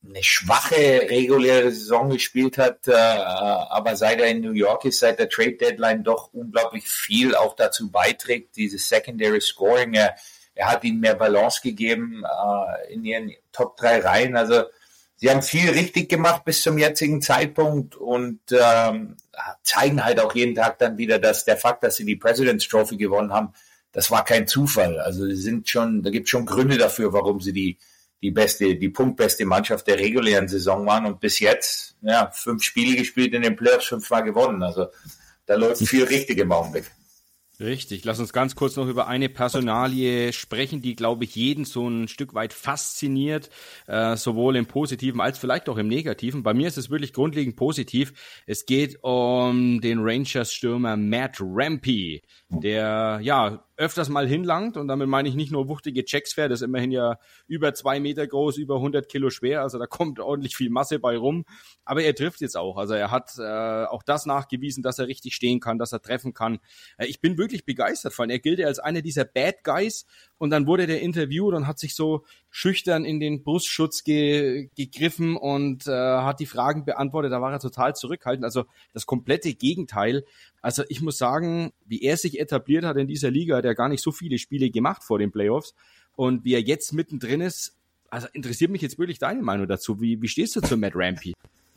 eine schwache reguläre Saison gespielt hat, aber seit er in New York ist, seit der Trade Deadline doch unglaublich viel auch dazu beiträgt, dieses Secondary Scoring. Er hat ihnen mehr Balance gegeben in ihren Top 3 Reihen. Also sie haben viel richtig gemacht bis zum jetzigen Zeitpunkt und zeigen halt auch jeden Tag dann wieder, dass der Fakt, dass sie die President's Trophy gewonnen haben, das war kein Zufall. Also da gibt es schon Gründe dafür, warum sie die punktbeste Mannschaft der regulären Saison waren und bis jetzt 5 Spiele gespielt in den Playoffs, 5-mal gewonnen. Also da läuft viel richtig im Augenblick. Richtig, lass uns ganz kurz noch über eine Personalie sprechen, die, glaube ich, jeden so ein Stück weit fasziniert, sowohl im Positiven als vielleicht auch im Negativen. Bei mir ist es wirklich grundlegend positiv. Es geht um den Rangers-Stürmer Matt Rampy, der öfters mal hinlangt, und damit meine ich nicht nur wuchtige Checks fährt, das ist immerhin ja über 2 Meter groß, über 100 Kilo schwer, also da kommt ordentlich viel Masse bei rum, aber er trifft jetzt auch, also er hat auch das nachgewiesen, dass er richtig stehen kann, dass er treffen kann. Ich bin wirklich begeistert von ihm. Er gilt ja als einer dieser Bad Guys, und dann wurde der interviewt und hat sich so schüchtern in den Brustschutz gegriffen und hat die Fragen beantwortet, da war er total zurückhaltend, also das komplette Gegenteil. Also ich muss sagen, wie er sich etabliert hat in dieser Liga, hat er gar nicht so viele Spiele gemacht vor den Playoffs, und wie er jetzt mittendrin ist, also interessiert mich jetzt wirklich deine Meinung dazu. Wie stehst du zu Matt Rampy?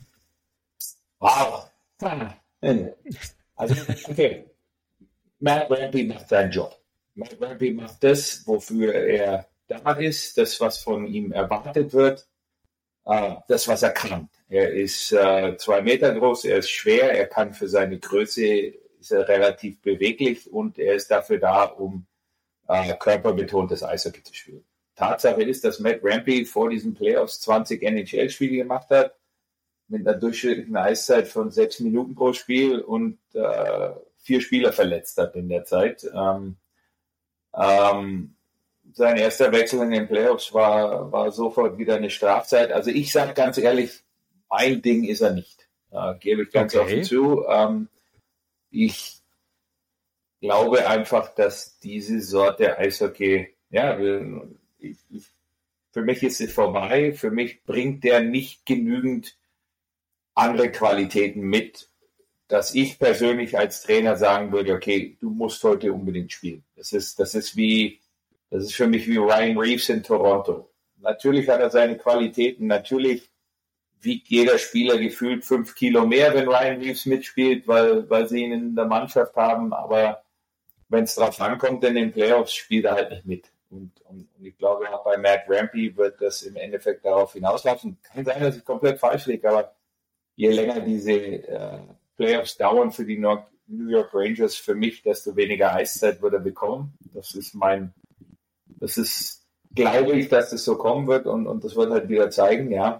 Wow. Also, okay. Matt Rampy macht seinen Job. Matt Rampy macht das, wofür er da ist, das, was von ihm erwartet wird, das, was er kann. Er ist 2 Meter groß, er ist schwer, er kann für seine Größe, ist er relativ beweglich, und er ist dafür da, um körperbetontes Eishockey zu spielen. Tatsache ist, dass Matt Rampy vor diesen Playoffs 20 NHL-Spiele gemacht hat, mit einer durchschnittlichen Eiszeit von 6 Minuten pro Spiel und 4 Spieler verletzt hat in der Zeit. Sein erster Wechsel in den Playoffs war sofort wieder eine Strafzeit. Also ich sage ganz ehrlich, mein Ding ist er nicht. Gebe ich ganz offen zu. Ich glaube einfach, dass diese Sorte Eishockey, für mich ist sie vorbei. Für mich bringt der nicht genügend andere Qualitäten mit, dass ich persönlich als Trainer sagen würde, okay, du musst heute unbedingt spielen. Das ist für mich wie Ryan Reeves in Toronto. Natürlich hat er seine Qualitäten, natürlich wiegt jeder Spieler gefühlt 5 Kilo mehr, wenn Ryan Reeves mitspielt, weil sie ihn in der Mannschaft haben, aber wenn es drauf ankommt in den Playoffs, spielt er halt nicht mit. Und ich glaube, auch bei Matt Rampy wird das im Endeffekt darauf hinauslaufen. Kann sein, dass ich komplett falsch liege, aber je länger diese Playoffs dauern für die New York Rangers, für mich, desto weniger Eiszeit wird er bekommen. Glaube ich, dass das so kommen wird, und das wird halt wieder zeigen, ja.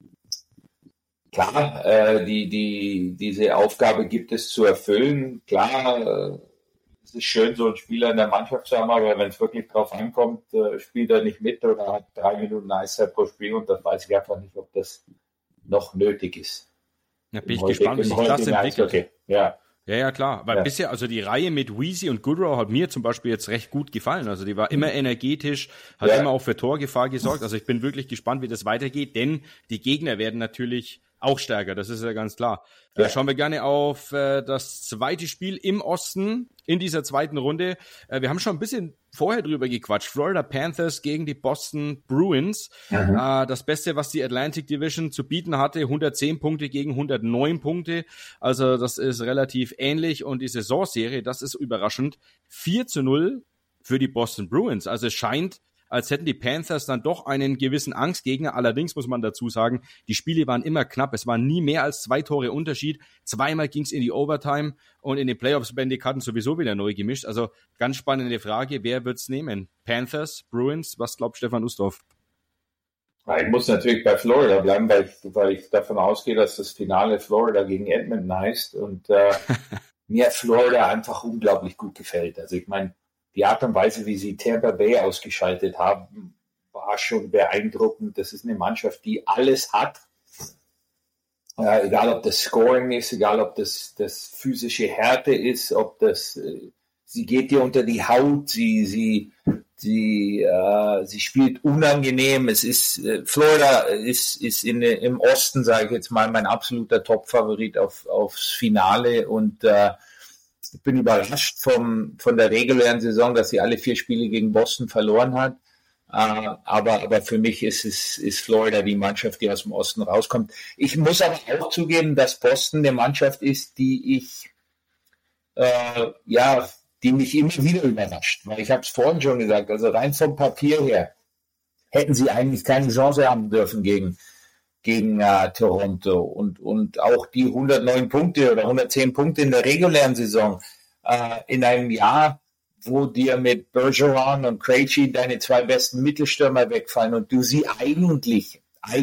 Klar, diese Aufgabe gibt es zu erfüllen. Klar, es ist schön, so einen Spieler in der Mannschaft zu haben, aber wenn es wirklich drauf ankommt, spielt er nicht mit oder hat 3 Minuten Eiszeit pro Spiel, und das weiß ich einfach nicht, ob das noch nötig ist. Ja, bin ich gespannt, wie sich das entwickelt. Okay. Ja, klar. Weil bisher, also die Reihe mit Weezy und Goodrow hat mir zum Beispiel jetzt recht gut gefallen. Also die war immer energetisch, hat immer auch für Torgefahr gesorgt. Also ich bin wirklich gespannt, wie das weitergeht, denn die Gegner werden natürlich auch stärker, das ist ja ganz klar. Schauen wir gerne auf das zweite Spiel im Osten in dieser zweiten Runde. Wir haben schon ein bisschen vorher drüber gequatscht. Florida Panthers gegen die Boston Bruins. Das Beste, was die Atlantic Division zu bieten hatte, 110 Punkte gegen 109 Punkte. Also das ist relativ ähnlich, und die Saisonserie, das ist überraschend, 4-0 für die Boston Bruins. Also es scheint, als hätten die Panthers dann doch einen gewissen Angstgegner. Allerdings muss man dazu sagen, die Spiele waren immer knapp. Es waren nie mehr als 2 Tore Unterschied. Zweimal ging es in die Overtime, und in den Playoffs werden die Karten sowieso wieder neu gemischt. Also ganz spannende Frage, wer wird's nehmen? Panthers, Bruins, was glaubt Stefan Ustorf? Ich muss natürlich bei Florida bleiben, weil ich davon ausgehe, dass das Finale Florida gegen Edmonton heißt, und mir Florida einfach unglaublich gut gefällt. Also ich meine, die Art und Weise, wie sie Tampa Bay ausgeschaltet haben, war schon beeindruckend. Das ist eine Mannschaft, die alles hat. Egal, ob das Scoring ist, egal, ob das physische Härte ist, ob das, sie geht dir unter die Haut, sie sie spielt unangenehm. Es ist Florida ist im Osten, sage ich jetzt mal, mein absoluter Top-Favorit aufs Finale und ich bin überrascht von der regulären Saison, dass sie alle 4 Spiele gegen Boston verloren hat. Aber für mich ist Florida die Mannschaft, die aus dem Osten rauskommt. Ich muss aber auch zugeben, dass Boston eine Mannschaft ist, die mich immer wieder überrascht. Weil ich habe es vorhin schon gesagt, also rein vom Papier her hätten sie eigentlich keine Chance haben dürfen gegen Toronto. Und auch die 109 Punkte oder 110 Punkte in der regulären Saison in einem Jahr, wo dir mit Bergeron und Krejci deine 2 besten Mittelstürmer wegfallen und du sie eigentlich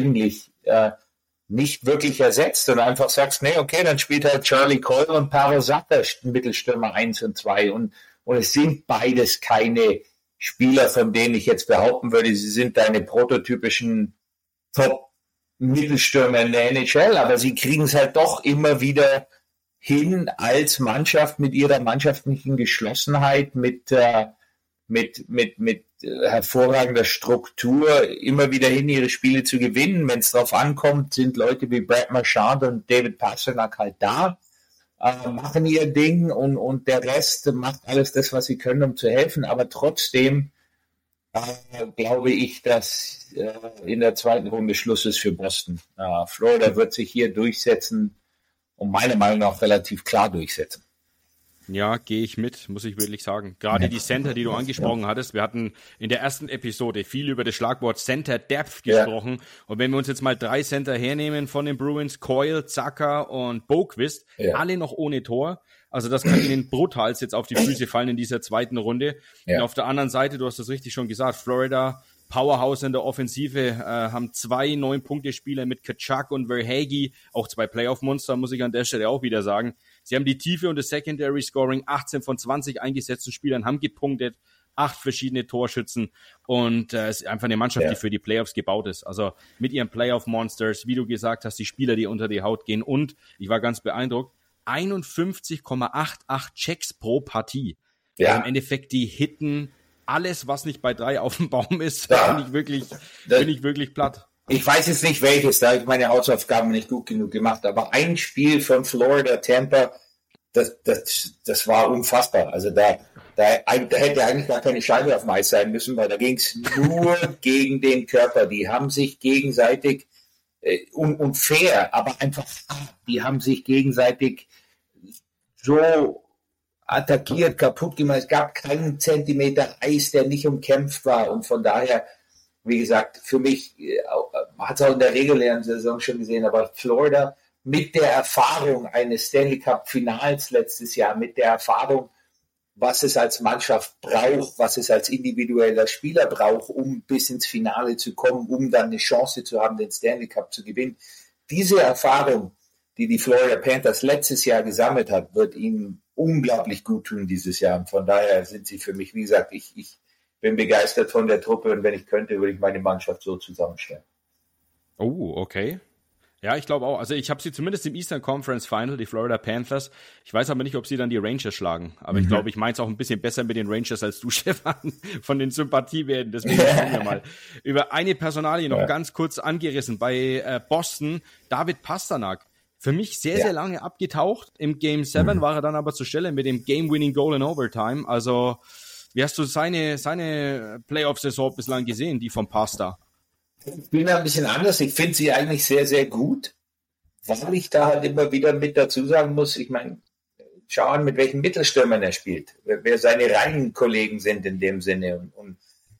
nicht wirklich ersetzt und einfach sagst, nee, okay, dann spielt halt Charlie Coyle und Paro Zatter Mittelstürmer 1 und 2 und es sind beides keine Spieler, von denen ich jetzt behaupten würde, sie sind deine prototypischen Top-Mittelstürmer in der NHL, aber sie kriegen es halt doch immer wieder hin als Mannschaft mit ihrer mannschaftlichen Geschlossenheit, mit hervorragender Struktur immer wieder hin, ihre Spiele zu gewinnen. Wenn es darauf ankommt, sind Leute wie Brad Marchand und David Pastrnak halt da, machen ihr Ding und der Rest macht alles das, was sie können, um zu helfen. Aber trotzdem glaube ich, dass in der zweiten Runde Schluss ist für Boston. Florida wird sich hier durchsetzen und meiner Meinung nach relativ klar durchsetzen. Ja, gehe ich mit, muss ich wirklich sagen. Gerade die Center, die du angesprochen hattest, wir hatten in der ersten Episode viel über das Schlagwort Center Depth gesprochen. Ja. Und wenn wir uns jetzt mal 3 Center hernehmen von den Bruins, Coyle, Zacher und Boqvist, alle noch ohne Tor. Also das kann ihnen brutal jetzt auf die Füße fallen in dieser zweiten Runde. Ja. Und auf der anderen Seite, du hast das richtig schon gesagt, Florida, Powerhouse in der Offensive, haben 2 9-Punkte-Spieler mit Tkachuk und Verhaeghe, auch 2 Playoff-Monster, muss ich an der Stelle auch wieder sagen. Sie haben die Tiefe und das Secondary Scoring, 18 von 20 eingesetzten Spielern haben gepunktet, 8 verschiedene Torschützen und es ist einfach eine Mannschaft, die für die Playoffs gebaut ist. Also mit ihren Playoff-Monsters, wie du gesagt hast, die Spieler, die unter die Haut gehen und, ich war ganz beeindruckt, 51,88 Checks pro Partie. Ja. Also im Endeffekt, die hitten alles, was nicht bei 3 auf dem Baum ist, bin ich wirklich platt. Ich weiß jetzt nicht welches, da habe ich meine Hausaufgaben nicht gut genug gemacht, aber ein Spiel von Florida Tampa, das war unfassbar. Also da hätte eigentlich gar keine Scheibe auf dem Eis sein müssen, weil da ging es nur gegen den Körper. Die haben sich gegenseitig und fair, aber einfach, die haben sich gegenseitig so attackiert, kaputt gemacht. Es gab keinen Zentimeter Eis, der nicht umkämpft war und von daher, wie gesagt, für mich, hat es auch in der regulären Saison schon gesehen, aber Florida mit der Erfahrung eines Stanley Cup Finals letztes Jahr, mit der Erfahrung, was es als Mannschaft braucht, was es als individueller Spieler braucht, um bis ins Finale zu kommen, um dann eine Chance zu haben, den Stanley Cup zu gewinnen. Diese Erfahrung, die Florida Panthers letztes Jahr gesammelt hat, wird ihnen unglaublich gut tun dieses Jahr. Und von daher sind sie für mich, wie gesagt, ich bin begeistert von der Truppe und wenn ich könnte, würde ich meine Mannschaft so zusammenstellen. Oh, okay. Ja, ich glaube auch. Also ich habe sie zumindest im Eastern Conference Final, die Florida Panthers. Ich weiß aber nicht, ob sie dann die Rangers schlagen. Aber ich glaube, ich meine es auch ein bisschen besser mit den Rangers als du, Stefan, von den Sympathiewerten. Deswegen schauen wir mal. Über eine Personalie noch ganz kurz angerissen. Bei Boston, David Pastrnak. Für mich sehr lange abgetaucht. Im Game 7 war er dann aber zur Stelle mit dem Game-Winning Goal in Overtime. Also wie hast du seine Playoff-Saison bislang gesehen, die vom Pasta? Ich bin ein bisschen anders. Ich finde sie eigentlich sehr, sehr gut, weil ich da halt immer wieder mit dazu sagen muss, ich meine, schau an, mit welchen Mittelstürmern er spielt, wer seine Reihenkollegen sind in dem Sinne. Und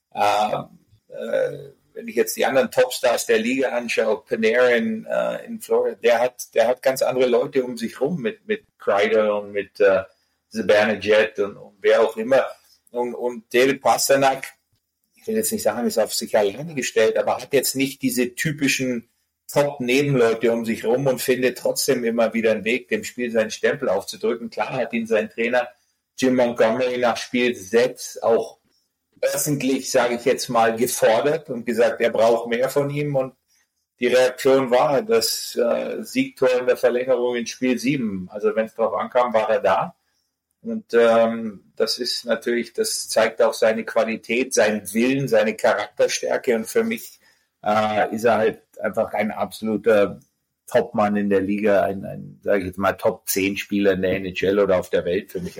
wenn ich jetzt die anderen Topstars der Liga anschaue, Panarin in Florida, der hat ganz andere Leute um sich rum mit Kreider und mit Zibanejad und wer auch immer. Und David Pastrnak, ich will jetzt nicht sagen, ist auf sich alleine gestellt, aber hat jetzt nicht diese typischen Top-Nebenleute um sich rum und findet trotzdem immer wieder einen Weg, dem Spiel seinen Stempel aufzudrücken. Klar hat ihn sein Trainer Jim Montgomery nach Spiel 6 auch öffentlich, sage ich jetzt mal, gefordert und gesagt, er braucht mehr von ihm und die Reaktion war das Siegtor in der Verlängerung in Spiel 7. Also wenn es drauf ankam, war er da. Und das ist natürlich, das zeigt auch seine Qualität, seinen Willen, seine Charakterstärke. Und für mich ist er halt einfach ein absoluter Topmann in der Liga, ein sage ich jetzt mal, Top-10-Spieler in der NHL oder auf der Welt für mich.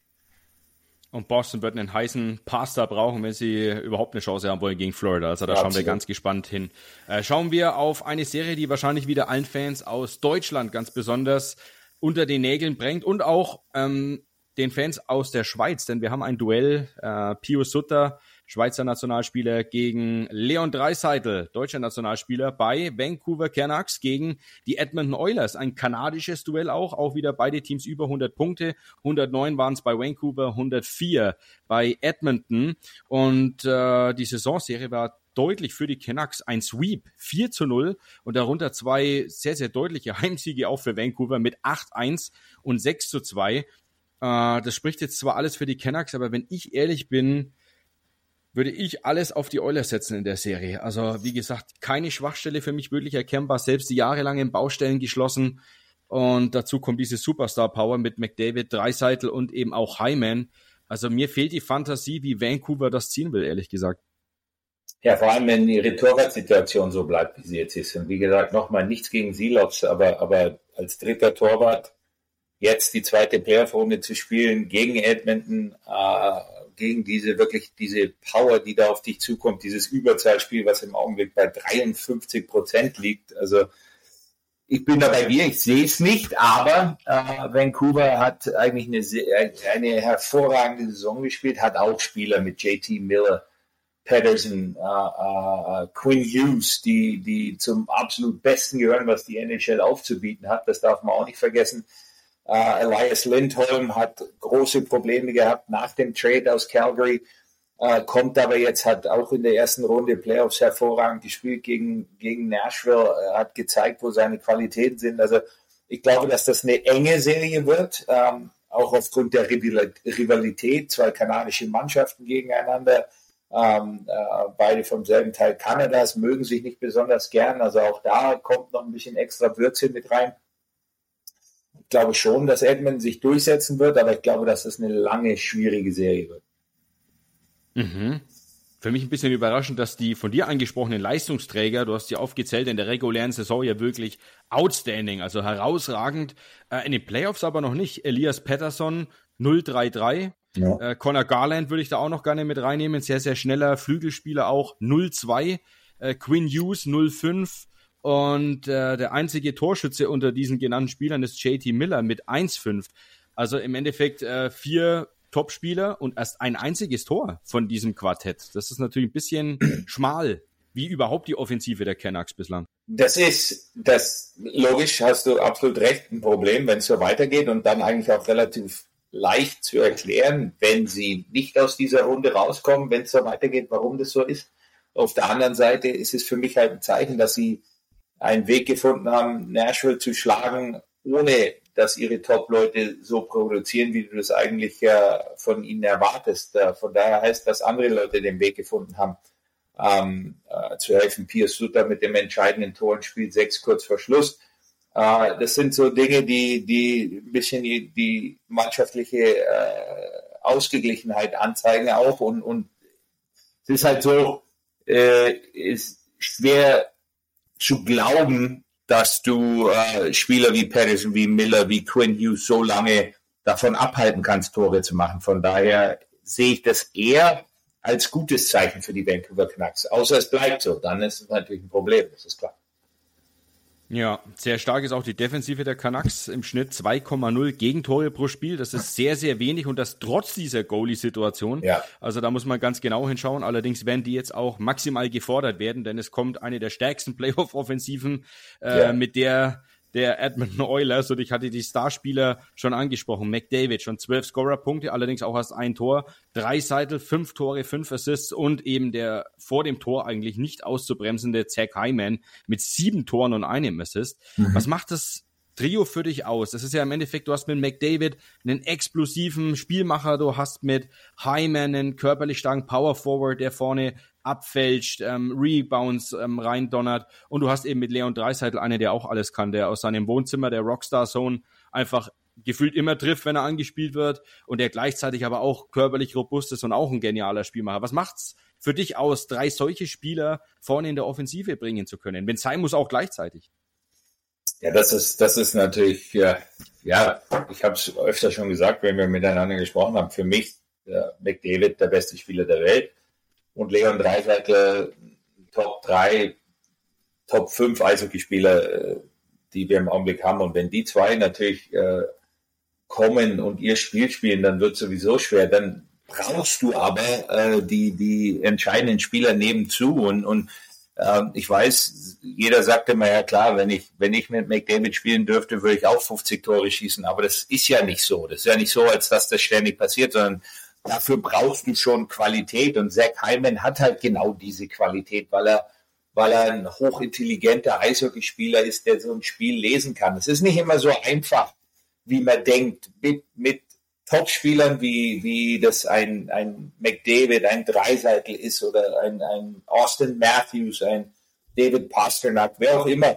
Und Boston wird einen heißen Pasta brauchen, wenn sie überhaupt eine Chance haben wollen gegen Florida. Also da schauen wir ganz gespannt hin. Schauen wir auf eine Serie, die wahrscheinlich wieder allen Fans aus Deutschland ganz besonders unter den Nägeln brennt und auch den Fans aus der Schweiz, denn wir haben ein Duell, Pius Sutter, Schweizer Nationalspieler, gegen Leon Draisaitl, deutscher Nationalspieler, bei Vancouver Canucks gegen die Edmonton Oilers. Ein kanadisches Duell auch wieder beide Teams über 100 Punkte. 109 waren es bei Vancouver, 104 bei Edmonton. Und die Saisonserie war deutlich für die Canucks, ein Sweep, 4-0 und darunter zwei sehr, sehr deutliche Heimsiege auch für Vancouver mit 8-1 und 6-2. Das spricht jetzt zwar alles für die Canucks, aber wenn ich ehrlich bin, würde ich alles auf die Oilers setzen in der Serie. Also wie gesagt, keine Schwachstelle für mich wirklich erkennbar, selbst die jahrelangen Baustellen geschlossen. Und dazu kommt diese Superstar-Power mit McDavid, Draisaitl und eben auch Hyman. Also mir fehlt die Fantasie, wie Vancouver das ziehen will, ehrlich gesagt. Ja, vor allem, wenn ihre Torwartsituation so bleibt, wie sie jetzt ist. Und wie gesagt, nochmal nichts gegen Silovs, aber als dritter Torwart jetzt die zweite Playoff-Runde zu spielen gegen Edmonton, gegen diese Power, die da auf dich zukommt, dieses Überzahlspiel, was im Augenblick bei 53% liegt. Also ich bin da bei dir, ich sehe es nicht, aber Vancouver hat eigentlich eine hervorragende Saison gespielt, hat auch Spieler mit JT Miller, Pettersson, Quinn Hughes, die zum absolut Besten gehören, was die NHL aufzubieten hat. Das darf man auch nicht vergessen. Elias Lindholm hat große Probleme gehabt nach dem Trade aus Calgary, kommt aber jetzt, hat auch in der ersten Runde Playoffs hervorragend gespielt gegen Nashville, hat gezeigt, wo seine Qualitäten sind. Also ich glaube, dass das eine enge Serie wird, auch aufgrund der Rivalität, zwei kanadische Mannschaften gegeneinander, beide vom selben Teil Kanadas, mögen sich nicht besonders gern, also auch da kommt noch ein bisschen extra Würze mit rein. Ich glaube schon, dass Edmonton sich durchsetzen wird, aber ich glaube, dass das eine lange, schwierige Serie wird. Mhm. Für mich ein bisschen überraschend, dass die von dir angesprochenen Leistungsträger, du hast sie aufgezählt, in der regulären Saison ja wirklich outstanding, also herausragend. In den Playoffs aber noch nicht. Elias Pettersson 0-3-3. Ja. Connor Garland würde ich da auch noch gerne mit reinnehmen. Sehr, sehr schneller Flügelspieler auch 0-2. Quinn Hughes 0-5. Und der einzige Torschütze unter diesen genannten Spielern ist JT Miller mit 1-5. Also im Endeffekt 4 Topspieler und erst ein einziges Tor von diesem Quartett. Das ist natürlich ein bisschen schmal, wie überhaupt die Offensive der Canucks bislang. Das logisch, hast du absolut recht, ein Problem, wenn es so weitergeht und dann eigentlich auch relativ leicht zu erklären, wenn sie nicht aus dieser Runde rauskommen, wenn es so weitergeht, warum das so ist. Auf der anderen Seite ist es für mich halt ein Zeichen, dass sie einen Weg gefunden haben, Nashville zu schlagen, ohne dass ihre Top-Leute so produzieren, wie du das eigentlich von ihnen erwartest. Von daher heißt, dass andere Leute den Weg gefunden haben, zu helfen. Pius Sutter mit dem entscheidenden Tor in Spiel 6 kurz vor Schluss. Das sind so Dinge, die ein bisschen die mannschaftliche Ausgeglichenheit anzeigen auch. Und es ist halt so, ist schwer zu glauben, dass du Spieler wie Pettersson, wie Miller, wie Quinn Hughes so lange davon abhalten kannst, Tore zu machen. Von daher sehe ich das eher als gutes Zeichen für die Vancouver Canucks. Außer es bleibt so, dann ist es natürlich ein Problem, das ist klar. Ja, sehr stark ist auch die Defensive der Canucks, im Schnitt 2,0 Gegentore pro Spiel. Das ist sehr, sehr wenig und das trotz dieser Goalie-Situation. Ja. Also da muss man ganz genau hinschauen. Allerdings werden die jetzt auch maximal gefordert werden, denn es kommt eine der stärksten Playoff-Offensiven mit der Edmonton Oilers, und ich hatte die Starspieler schon angesprochen. McDavid schon 12 Scorerpunkte, allerdings auch erst ein Tor. Draisaitl 5 Tore, 5 Assists und eben der vor dem Tor eigentlich nicht auszubremsende Zach Hyman mit 7 Toren und einem Assist. Mhm. Was macht das Trio für dich aus? Das ist ja im Endeffekt, du hast mit McDavid einen explosiven Spielmacher, du hast mit Hyman einen körperlich starken Power Forward, der vorne abfälscht, Rebounds reindonnert, und du hast eben mit Leon Draisaitl einen, der auch alles kann, der aus seinem Wohnzimmer der Rockstar Zone einfach gefühlt immer trifft, wenn er angespielt wird und der gleichzeitig aber auch körperlich robust ist und auch ein genialer Spielmacher. Was macht's für dich aus, 3 solche Spieler vorne in der Offensive bringen zu können? Wenn es sein muss, auch gleichzeitig. Ja, das ist natürlich, ja, ich habe es öfter schon gesagt, wenn wir miteinander gesprochen haben, für mich McDavid der beste Spieler der Welt und Leon Draisaitl Top 3, Top 5 Eishockeyspieler, die wir im Augenblick haben. Und wenn die zwei natürlich kommen und ihr Spiel spielen, dann wird es sowieso schwer. Dann brauchst du aber die entscheidenden Spieler nebenzu. Und ich weiß, jeder sagt immer, ja klar, wenn ich mit McDavid spielen dürfte, würde ich auch 50 Tore schießen. Aber das ist ja nicht so. Das ist ja nicht so, als dass das ständig passiert, sondern dafür brauchst du schon Qualität. Und Zach Hyman hat halt genau diese Qualität, weil er ein hochintelligenter Eishockeyspieler ist, der so ein Spiel lesen kann. Es ist nicht immer so einfach, wie man denkt, mit Topspielern, wie das ein McDavid, ein Draisaitl ist oder ein Austin Matthews, ein David Pastrnak, wer auch immer,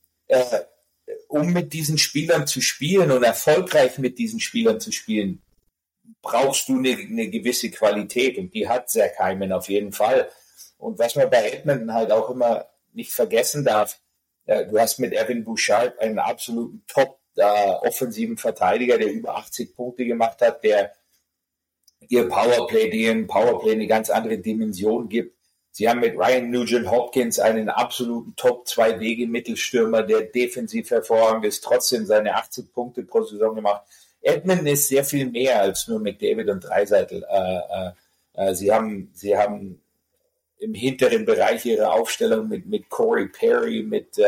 um mit diesen Spielern zu spielen und erfolgreich mit diesen Spielern zu spielen, brauchst du eine gewisse Qualität und die hat Zach Hyman auf jeden Fall. Und was man bei Edmonton halt auch immer nicht vergessen darf, du hast mit Evan Bouchard einen absoluten Top-offensiven Verteidiger, der über 80 Punkte gemacht hat, der dem Powerplay eine ganz andere Dimension gibt. Sie haben mit Ryan Nugent-Hopkins einen absoluten Top-2-Wege-Mittelstürmer, der defensiv hervorragend ist, trotzdem seine 80 Punkte pro Saison gemacht. Edmonton ist sehr viel mehr als nur McDavid und Draisaitl. Sie haben im hinteren Bereich ihrer Aufstellung mit Corey Perry, mit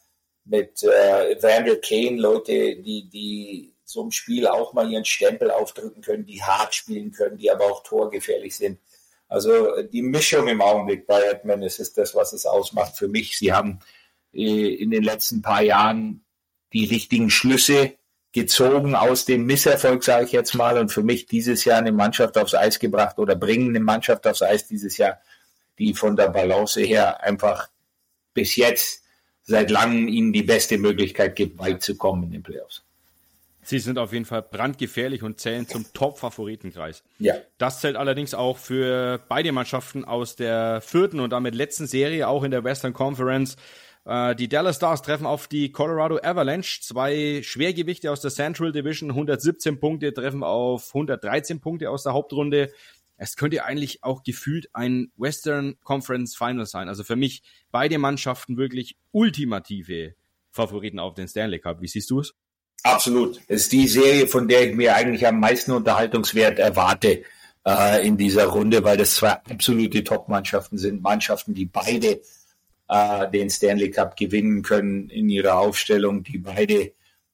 Evander Kane, Leute, die so im Spiel auch mal ihren Stempel aufdrücken können, die hart spielen können, die aber auch torgefährlich sind. Also die Mischung im Augenblick bei Edmonton ist das, was es ausmacht für mich. Sie haben in den letzten paar Jahren die richtigen Schlüsse gezogen aus dem Misserfolg, sage ich jetzt mal, und für mich dieses Jahr eine Mannschaft aufs Eis gebracht oder bringen eine Mannschaft aufs Eis dieses Jahr, die von der Balance her einfach bis jetzt seit langem ihnen die beste Möglichkeit gibt, weit zu kommen in den Playoffs. Sie sind auf jeden Fall brandgefährlich und zählen zum Top-Favoritenkreis. Ja. Das zählt allerdings auch für beide Mannschaften aus der 4. und damit letzten Serie, auch in der Western Conference. Die Dallas Stars treffen auf die Colorado Avalanche. 2 Schwergewichte aus der Central Division, 117 Punkte, treffen auf 113 Punkte aus der Hauptrunde. Es könnte eigentlich auch gefühlt ein Western Conference Final sein. Also für mich beide Mannschaften wirklich ultimative Favoriten auf den Stanley Cup. Wie siehst du es? Absolut. Es ist die Serie, von der ich mir eigentlich am meisten Unterhaltungswert erwarte in dieser Runde, weil das 2 absolute Top-Mannschaften sind. Mannschaften, die beide den Stanley Cup gewinnen können in ihrer Aufstellung, die beide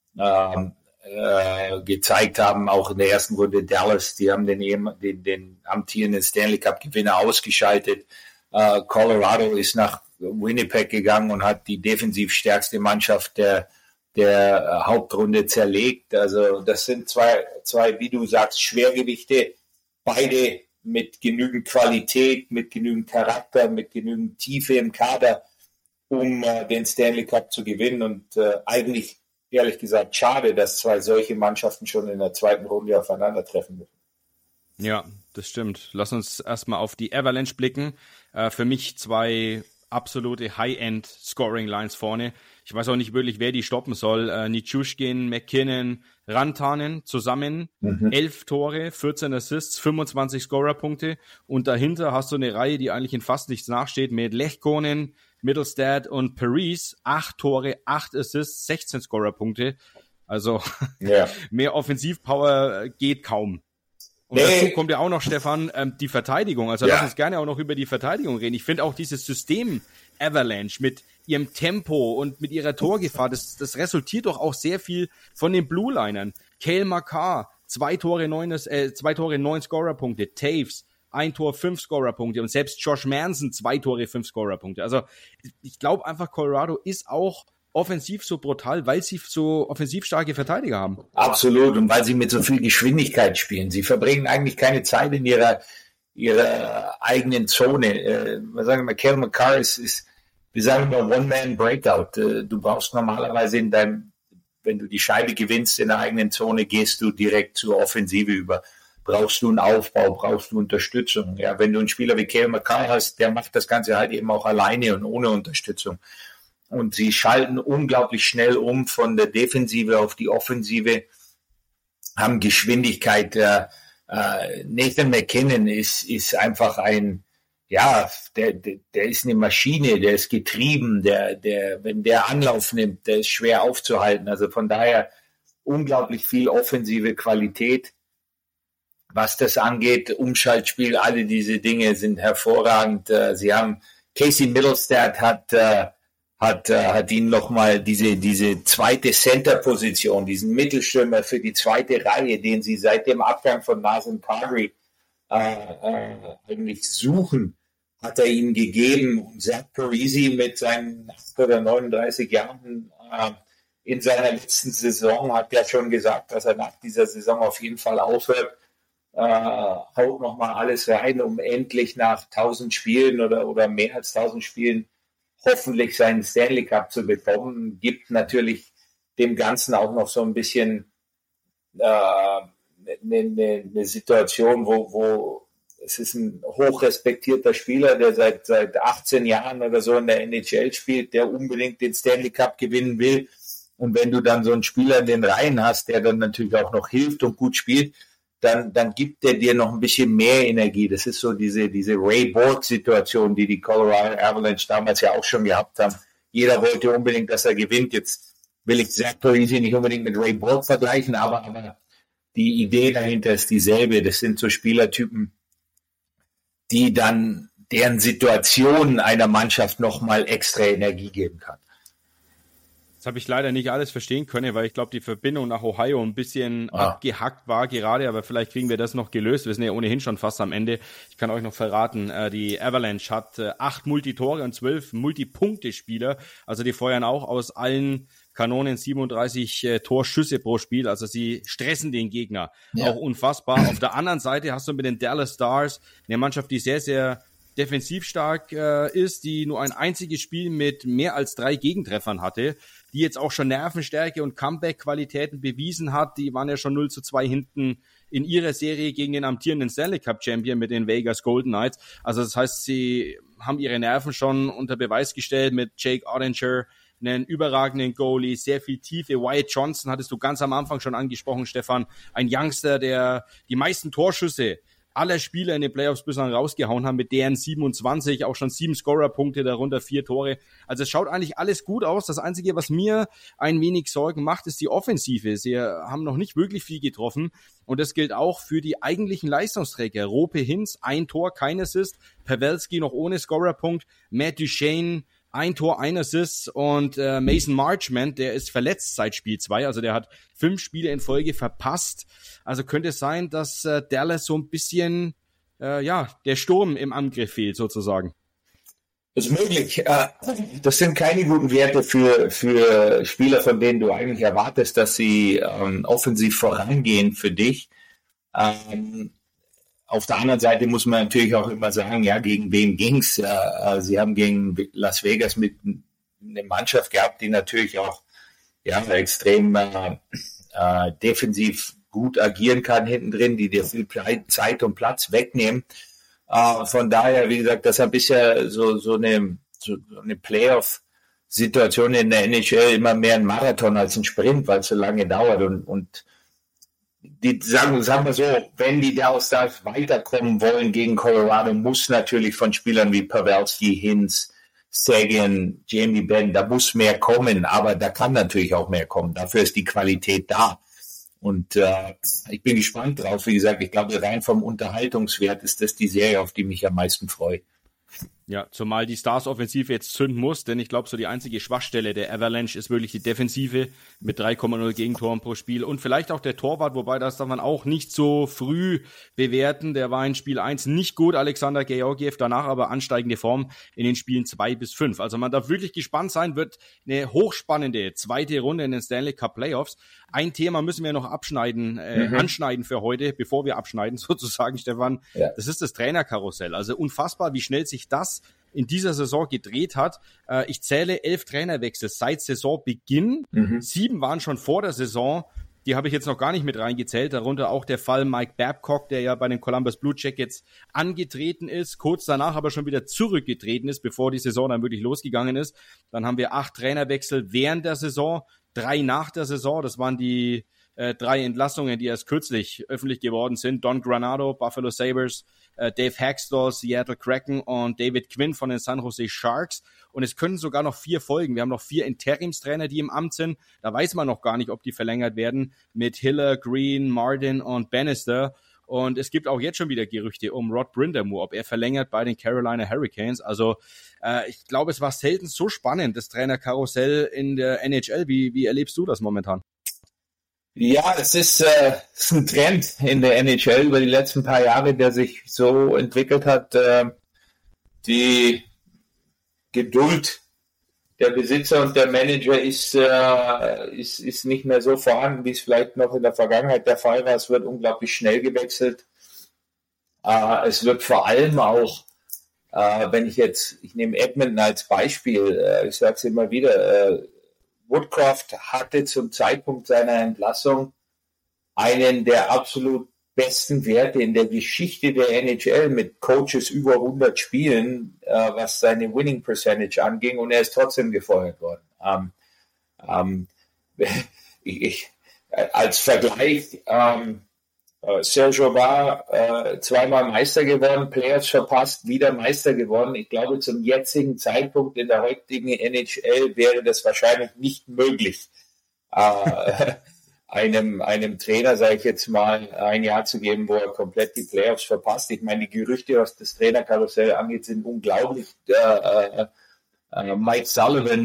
gezeigt haben, auch in der ersten Runde Dallas, die haben den amtierenden Stanley Cup-Gewinner ausgeschaltet. Colorado ist nach Winnipeg gegangen und hat die defensiv stärkste Mannschaft der Hauptrunde zerlegt. Also das sind zwei, wie du sagst, Schwergewichte, beide mit genügend Qualität, mit genügend Charakter, mit genügend Tiefe im Kader, um den Stanley Cup zu gewinnen. Und eigentlich, ehrlich gesagt, schade, dass 2 solche Mannschaften schon in der 2. Runde aufeinandertreffen müssen. Ja, das stimmt. Lass uns erstmal auf die Avalanche blicken. Für mich 2 absolute High-End-Scoring-Lines vorne. Ich weiß auch nicht wirklich, wer die stoppen soll. Nichushkin, McKinnon, Rantanen zusammen 11 Tore, 14 Assists, 25 Scorerpunkte. Und dahinter hast du eine Reihe, die eigentlich in fast nichts nachsteht, mit Lehkonen, Mittelstadt und Parise. 8 Tore, 8 Assists, 16 Scorerpunkte. Also mehr Offensivpower geht kaum. Und dazu kommt ja auch noch, Stefan, die Verteidigung. Also lass uns gerne auch noch über die Verteidigung reden. Ich finde auch dieses System Avalanche mit ihrem Tempo und mit ihrer Torgefahr, das resultiert doch auch sehr viel von den Blue-Linern. Cale Makar, 2 Tore, 9 Scorerpunkte. Taves, 1 Tor, 5 Scorerpunkte. Und selbst Josh Manson, 2 Tore, 5 Scorerpunkte. Also ich glaube einfach, Colorado ist auch offensiv so brutal, weil sie so offensiv starke Verteidiger haben. Absolut, und weil sie mit so viel Geschwindigkeit spielen. Sie verbringen eigentlich keine Zeit in ihrer eigenen Zone. Wir sagen immer, Cale Makar ist wir sagen immer One-Man-Breakout. Du brauchst normalerweise in deinem wenn du die Scheibe gewinnst in der eigenen Zone, gehst du direkt zur Offensive über. Brauchst du einen Aufbau, brauchst du Unterstützung. Ja, wenn du einen Spieler wie Cale Makar hast, der macht das Ganze halt eben auch alleine und ohne Unterstützung. Und sie schalten unglaublich schnell um von der Defensive auf die Offensive, haben Geschwindigkeit. Nathan McKinnon ist einfach ein, ja, der ist eine Maschine, der ist getrieben, wenn der Anlauf nimmt, der ist schwer aufzuhalten. Also von daher unglaublich viel offensive Qualität. Was das angeht, Umschaltspiel, alle diese Dinge sind hervorragend. Sie haben, Casey Middlestat hat ihnen nochmal diese zweite Center-Position, diesen Mittelstürmer für die zweite Reihe, den sie seit dem Abgang von Nazem Kadri eigentlich suchen, hat er ihnen gegeben. Und Zach Parise mit seinen 8 oder 39 Jahren in seiner letzten Saison hat ja schon gesagt, dass er nach dieser Saison auf jeden Fall aufhört. Haut nochmal alles rein, um endlich nach 1000 Spielen oder mehr als 1000 Spielen hoffentlich seinen Stanley Cup zu bekommen. Gibt natürlich dem Ganzen auch noch so ein bisschen eine Situation, wo es ist ein hochrespektierter Spieler, der seit 18 Jahren oder so in der NHL spielt, der unbedingt den Stanley Cup gewinnen will. Und wenn du dann so einen Spieler in den Reihen hast, der dann natürlich auch noch hilft und gut spielt, dann gibt der dir noch ein bisschen mehr Energie. Das ist so diese Ray Borg-Situation, die Colorado Avalanche damals ja auch schon gehabt haben. Jeder wollte unbedingt, dass er gewinnt. Jetzt will ich Zach Parise nicht unbedingt mit Ray Borg vergleichen, aber die Idee dahinter ist dieselbe. Das sind so Spielertypen, die dann deren Situation einer Mannschaft nochmal extra Energie geben kann. Das habe ich leider nicht alles verstehen können, weil ich glaube, die Verbindung nach Ohio ein bisschen abgehackt war gerade, aber vielleicht kriegen wir das noch gelöst. Wir sind ja ohnehin schon fast am Ende. Ich kann euch noch verraten, die Avalanche hat 8 Multitore und 12 Multipunkte-Spieler. Also die feuern auch aus allen Kanonen 37 Torschüsse pro Spiel. Also sie stressen den Gegner. Ja. Auch unfassbar. Auf der anderen Seite hast du mit den Dallas Stars eine Mannschaft, die sehr, sehr defensiv stark ist, die nur ein einziges Spiel mit mehr als 3 Gegentreffern hatte, die jetzt auch schon Nervenstärke und Comeback-Qualitäten bewiesen hat. Die waren ja schon 0-2 hinten in ihrer Serie gegen den amtierenden Stanley Cup Champion mit den Vegas Golden Knights. Also das heißt, sie haben ihre Nerven schon unter Beweis gestellt mit Jake Oettinger, einen überragenden Goalie, sehr viel Tiefe. Wyatt Johnson hattest du ganz am Anfang schon angesprochen, Stefan. Ein Youngster, der die meisten Torschüsse aller Spieler in den Playoffs bislang rausgehauen haben, mit deren 27, auch schon 7 Scorer-Punkte, darunter 4 Tore. Also es schaut eigentlich alles gut aus. Das Einzige, was mir ein wenig Sorgen macht, ist die Offensive. Sie haben noch nicht wirklich viel getroffen und das gilt auch für die eigentlichen Leistungsträger. Roope Hintz, 1 Tor, kein Assist. Pavelski noch ohne Scorer-Punkt. Matt Duchene, 1 Tor, 1 Assist und Mason Marchment, der ist verletzt seit Spiel 2, also der hat 5 Spiele in Folge verpasst. Also könnte es sein, dass Dallas so ein bisschen, der Sturm im Angriff fehlt sozusagen. Das ist möglich. Das sind keine guten Werte für Spieler, von denen du eigentlich erwartest, dass sie offensiv vorangehen für dich. Auf der anderen Seite muss man natürlich auch immer sagen, ja, gegen wen ging's? Sie haben gegen Las Vegas mit eine Mannschaft gehabt, die natürlich auch extrem defensiv gut agieren kann hinten drin, die dir viel Zeit und Platz wegnehmen. Von daher, wie gesagt, das ist ein bisschen so eine Playoff-Situation in der NHL immer mehr ein Marathon als ein Sprint, weil es so lange dauert und die sagen wir so, wenn die Dallas Stars weiterkommen wollen gegen Colorado, muss natürlich von Spielern wie Pavelski, Hintz, Seguin, Jamie Benn, da muss mehr kommen, aber da kann natürlich auch mehr kommen. Dafür ist die Qualität da. Und ich bin gespannt drauf. Wie gesagt, ich glaube, rein vom Unterhaltungswert ist das die Serie, auf die mich am meisten freue. Ja, zumal die Stars-Offensive jetzt zünden muss, denn ich glaube, so die einzige Schwachstelle der Avalanche ist wirklich die Defensive mit 3,0 Gegentoren pro Spiel und vielleicht auch der Torwart, wobei das darf man auch nicht so früh bewerten. Der war in Spiel 1 nicht gut, Alexander Georgiev, danach aber ansteigende Form in den Spielen 2 bis 5. Also man darf wirklich gespannt sein, wird eine hochspannende zweite Runde in den Stanley Cup Playoffs. Ein Thema müssen wir noch anschneiden für heute, bevor wir abschneiden sozusagen, Stefan. Ja. Das ist das Trainerkarussell. Also unfassbar, wie schnell sich das in dieser Saison gedreht hat. Ich zähle 11 Trainerwechsel seit Saisonbeginn. 7 waren schon vor der Saison. Die habe ich jetzt noch gar nicht mit reingezählt. Darunter auch der Fall Mike Babcock, der ja bei den Columbus Blue Jackets angetreten ist, kurz danach aber schon wieder zurückgetreten ist, bevor die Saison dann wirklich losgegangen ist. Dann haben wir 8 Trainerwechsel während der Saison, 3 nach der Saison. Das waren die 3 Entlassungen, die erst kürzlich öffentlich geworden sind. Don Granado, Buffalo Sabres, Dave Hextall, Seattle Kraken und David Quinn von den San Jose Sharks. Und es können sogar noch 4 folgen. Wir haben noch 4 Interimstrainer, die im Amt sind. Da weiß man noch gar nicht, ob die verlängert werden mit Hiller, Green, Martin und Bannister. Und es gibt auch jetzt schon wieder Gerüchte um Rod Brind'Amour, ob er verlängert bei den Carolina Hurricanes. Also ich glaube, es war selten so spannend, das Trainerkarussell in der NHL. Wie erlebst du das momentan? Ja, das ist ein Trend in der NHL über die letzten paar Jahre, der sich so entwickelt hat. Die Geduld der Besitzer und der Manager ist nicht mehr so vorhanden, wie es vielleicht noch in der Vergangenheit der Fall war. Es wird unglaublich schnell gewechselt. Es wird vor allem auch, wenn ich nehme Edmonton als Beispiel, ich sage es immer wieder, Woodcroft hatte zum Zeitpunkt seiner Entlassung einen der absolut besten Werte in der Geschichte der NHL mit Coaches über 100 Spielen, was seine Winning Percentage anging, und er ist trotzdem gefeuert worden. Als Vergleich, Serge war zweimal Meister geworden, Playoffs verpasst, wieder Meister geworden. Ich glaube, zum jetzigen Zeitpunkt in der heutigen NHL wäre das wahrscheinlich nicht möglich, einem Trainer, sage ich jetzt mal, ein Jahr zu geben, wo er komplett die Playoffs verpasst. Ich meine, die Gerüchte, was das Trainerkarussell angeht, sind unglaublich. Mike Sullivan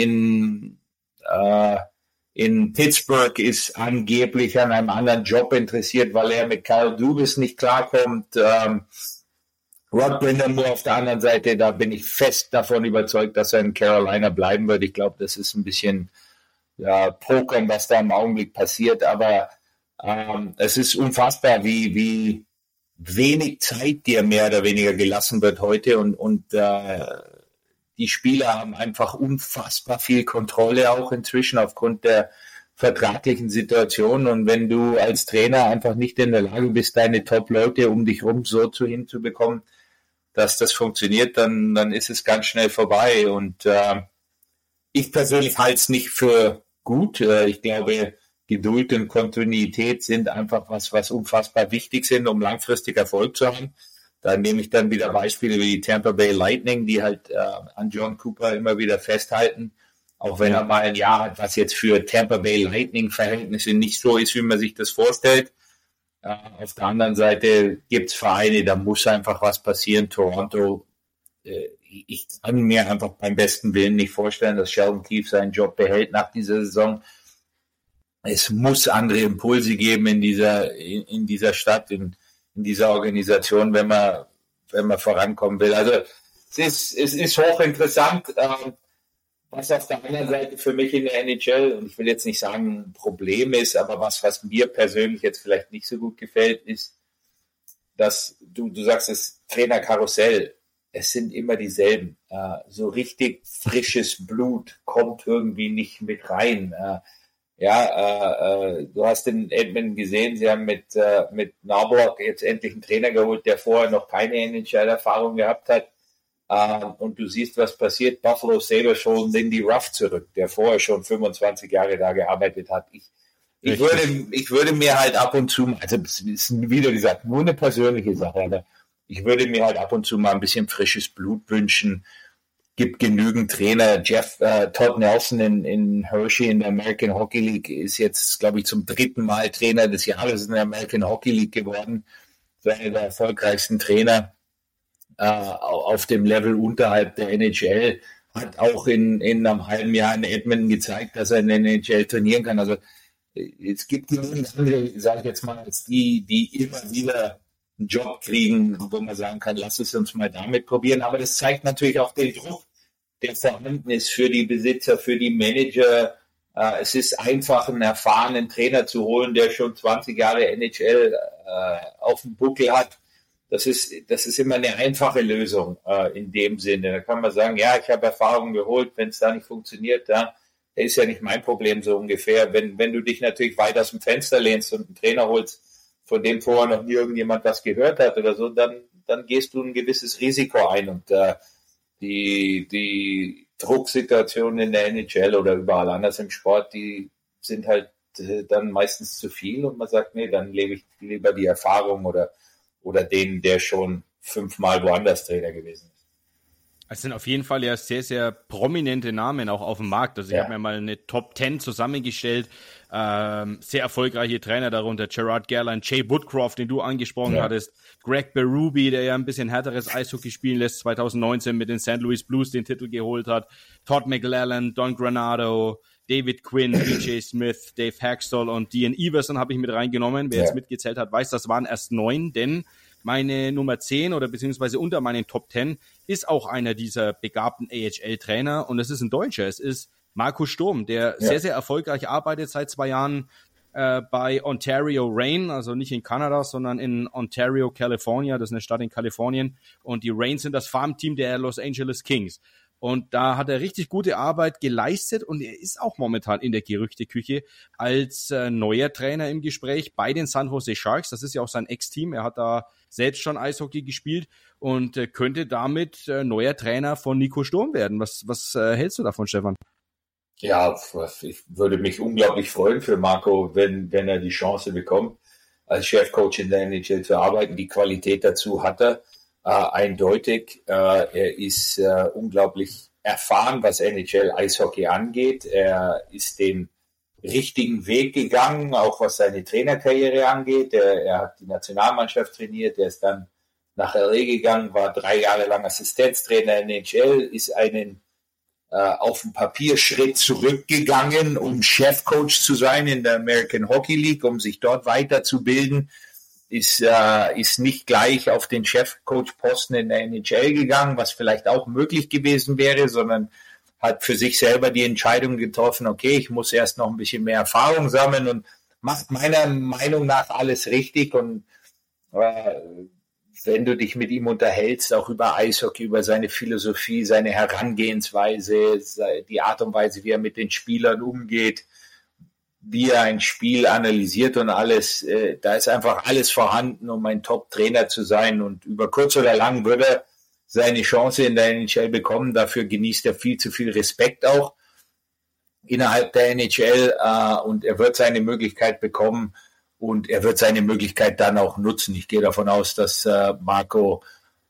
in Pittsburgh ist angeblich an einem anderen Job interessiert, weil er mit Kyle Dubas nicht klarkommt. Rod Brind'Amour auf der anderen Seite, da bin ich fest davon überzeugt, dass er in Carolina bleiben wird. Ich glaube, das ist ein bisschen Pokern, was da im Augenblick passiert, aber es ist unfassbar, wie wenig Zeit dir mehr oder weniger gelassen wird heute, und die Spieler haben einfach unfassbar viel Kontrolle auch inzwischen aufgrund der vertraglichen Situation, und wenn du als Trainer einfach nicht in der Lage bist, deine Top-Leute um dich rum so hinzubekommen, dass das funktioniert, dann ist es ganz schnell vorbei, und ich persönlich halte es nicht für gut. Ich glaube, Geduld und Kontinuität sind einfach was unfassbar wichtig sind, um langfristig Erfolg zu haben. Da nehme ich dann wieder Beispiele wie die Tampa Bay Lightning, die halt an John Cooper immer wieder festhalten, auch wenn er mal ein Jahr hat, was jetzt für Tampa Bay Lightning Verhältnisse nicht so ist, wie man sich das vorstellt. Auf der anderen Seite gibt es Vereine, da muss einfach was passieren. Toronto, ich kann mir einfach beim besten Willen nicht vorstellen, dass Sheldon Keefe seinen Job behält nach dieser Saison. Es muss andere Impulse geben in dieser Stadt, in dieser Organisation, wenn man vorankommen will. Also es ist hochinteressant, was auf der anderen Seite für mich in der NHL, und ich will jetzt nicht sagen, ein Problem ist, aber was mir persönlich jetzt vielleicht nicht so gut gefällt, ist, dass du sagst, das Trainerkarussell, es sind immer dieselben. So richtig frisches Blut kommt irgendwie nicht mit rein. Du hast den Edmonton gesehen, sie haben mit Narborg jetzt endlich einen Trainer geholt, der vorher noch keine NHL-Erfahrung gehabt hat. Und du siehst, was passiert. Buffalo Sabres holen Lindy Ruff zurück, der vorher schon 25 Jahre da gearbeitet hat. Ich würde mir halt ab und zu, also es ist wieder gesagt, nur eine persönliche Sache, aber ich würde mir halt ab und zu mal ein bisschen frisches Blut wünschen. Gibt genügend Trainer. Todd Nelson in Hershey in der American Hockey League ist jetzt, glaube ich, zum 3. Mal Trainer des Jahres in der American Hockey League geworden. So einer der erfolgreichsten Trainer auf dem Level unterhalb der NHL. Hat auch in einem halben Jahr in Edmonton gezeigt, dass er in der NHL trainieren kann. Also es gibt genügend andere, sage ich jetzt mal, als die immer wieder einen Job kriegen, wo man sagen kann, lass es uns mal damit probieren. Aber das zeigt natürlich auch den Druck, der vorhanden ist für die Besitzer, für die Manager. Es ist einfach, einen erfahrenen Trainer zu holen, der schon 20 Jahre NHL auf dem Buckel hat, das ist immer eine einfache Lösung in dem Sinne. Da kann man sagen, ja, ich habe Erfahrung geholt, wenn es da nicht funktioniert, dann ist ja nicht mein Problem so ungefähr. Wenn du dich natürlich weit aus dem Fenster lehnst und einen Trainer holst, von dem vorher noch nie irgendjemand was gehört hat oder so, dann gehst du ein gewisses Risiko ein. Und die Drucksituationen in der NHL oder überall anders im Sport, die sind halt dann meistens zu viel und man sagt, nee, dann lebe ich lieber die Erfahrung oder den, der schon 5-mal woanders Trainer gewesen ist. Es sind auf jeden Fall ja sehr, sehr prominente Namen auch auf dem Markt. Also ich habe mir mal eine Top 10 zusammengestellt. Sehr erfolgreiche Trainer darunter. Gerard Gerland, Jay Woodcroft, den du angesprochen hattest. Greg Berube, der ja ein bisschen härteres Eishockey spielen lässt, 2019 mit den St. Louis Blues den Titel geholt hat. Todd McLellan, Don Granado, David Quinn, BJ Smith, Dave Haxtell und Dean Everson habe ich mit reingenommen. Wer jetzt mitgezählt hat, weiß, das waren erst 9, denn meine Nummer 10 oder beziehungsweise unter meinen Top 10 ist auch einer dieser begabten AHL-Trainer und es ist ein Deutscher. Es ist Markus Sturm, der sehr, sehr erfolgreich arbeitet seit 2 Jahren bei Ontario Reign, also nicht in Kanada, sondern in Ontario, California. Das ist eine Stadt in Kalifornien und die Reign sind das Farmteam der Los Angeles Kings. Und da hat er richtig gute Arbeit geleistet und er ist auch momentan in der Gerüchteküche als neuer Trainer im Gespräch bei den San Jose Sharks. Das ist ja auch sein Ex-Team. Er hat da selbst schon Eishockey gespielt und könnte damit neuer Trainer von Nico Sturm werden. Was hältst du davon, Stefan? Ja, ich würde mich unglaublich freuen für Marco, wenn er die Chance bekommt, als Chefcoach in der NHL zu arbeiten. Die Qualität dazu hat er. Eindeutig. Er ist unglaublich erfahren, was NHL-Eishockey angeht. Er ist den richtigen Weg gegangen, auch was seine Trainerkarriere angeht. Er hat die Nationalmannschaft trainiert. Er ist dann nach LA gegangen, war 3 Jahre lang Assistenztrainer in der NHL, ist einen auf dem Papierschritt zurückgegangen, um Chefcoach zu sein in der American Hockey League, um sich dort weiterzubilden. Ist nicht gleich auf den Chefcoach-Posten in der NHL gegangen, was vielleicht auch möglich gewesen wäre, sondern hat für sich selber die Entscheidung getroffen, okay, ich muss erst noch ein bisschen mehr Erfahrung sammeln und macht meiner Meinung nach alles richtig. Und wenn du dich mit ihm unterhältst, auch über Eishockey, über seine Philosophie, seine Herangehensweise, die Art und Weise, wie er mit den Spielern umgeht, wie er ein Spiel analysiert und alles, da ist einfach alles vorhanden, um ein Top-Trainer zu sein und über kurz oder lang würde er seine Chance in der NHL bekommen, dafür genießt er viel zu viel Respekt auch innerhalb der NHL und er wird seine Möglichkeit bekommen und er wird seine Möglichkeit dann auch nutzen. Ich gehe davon aus, dass Marco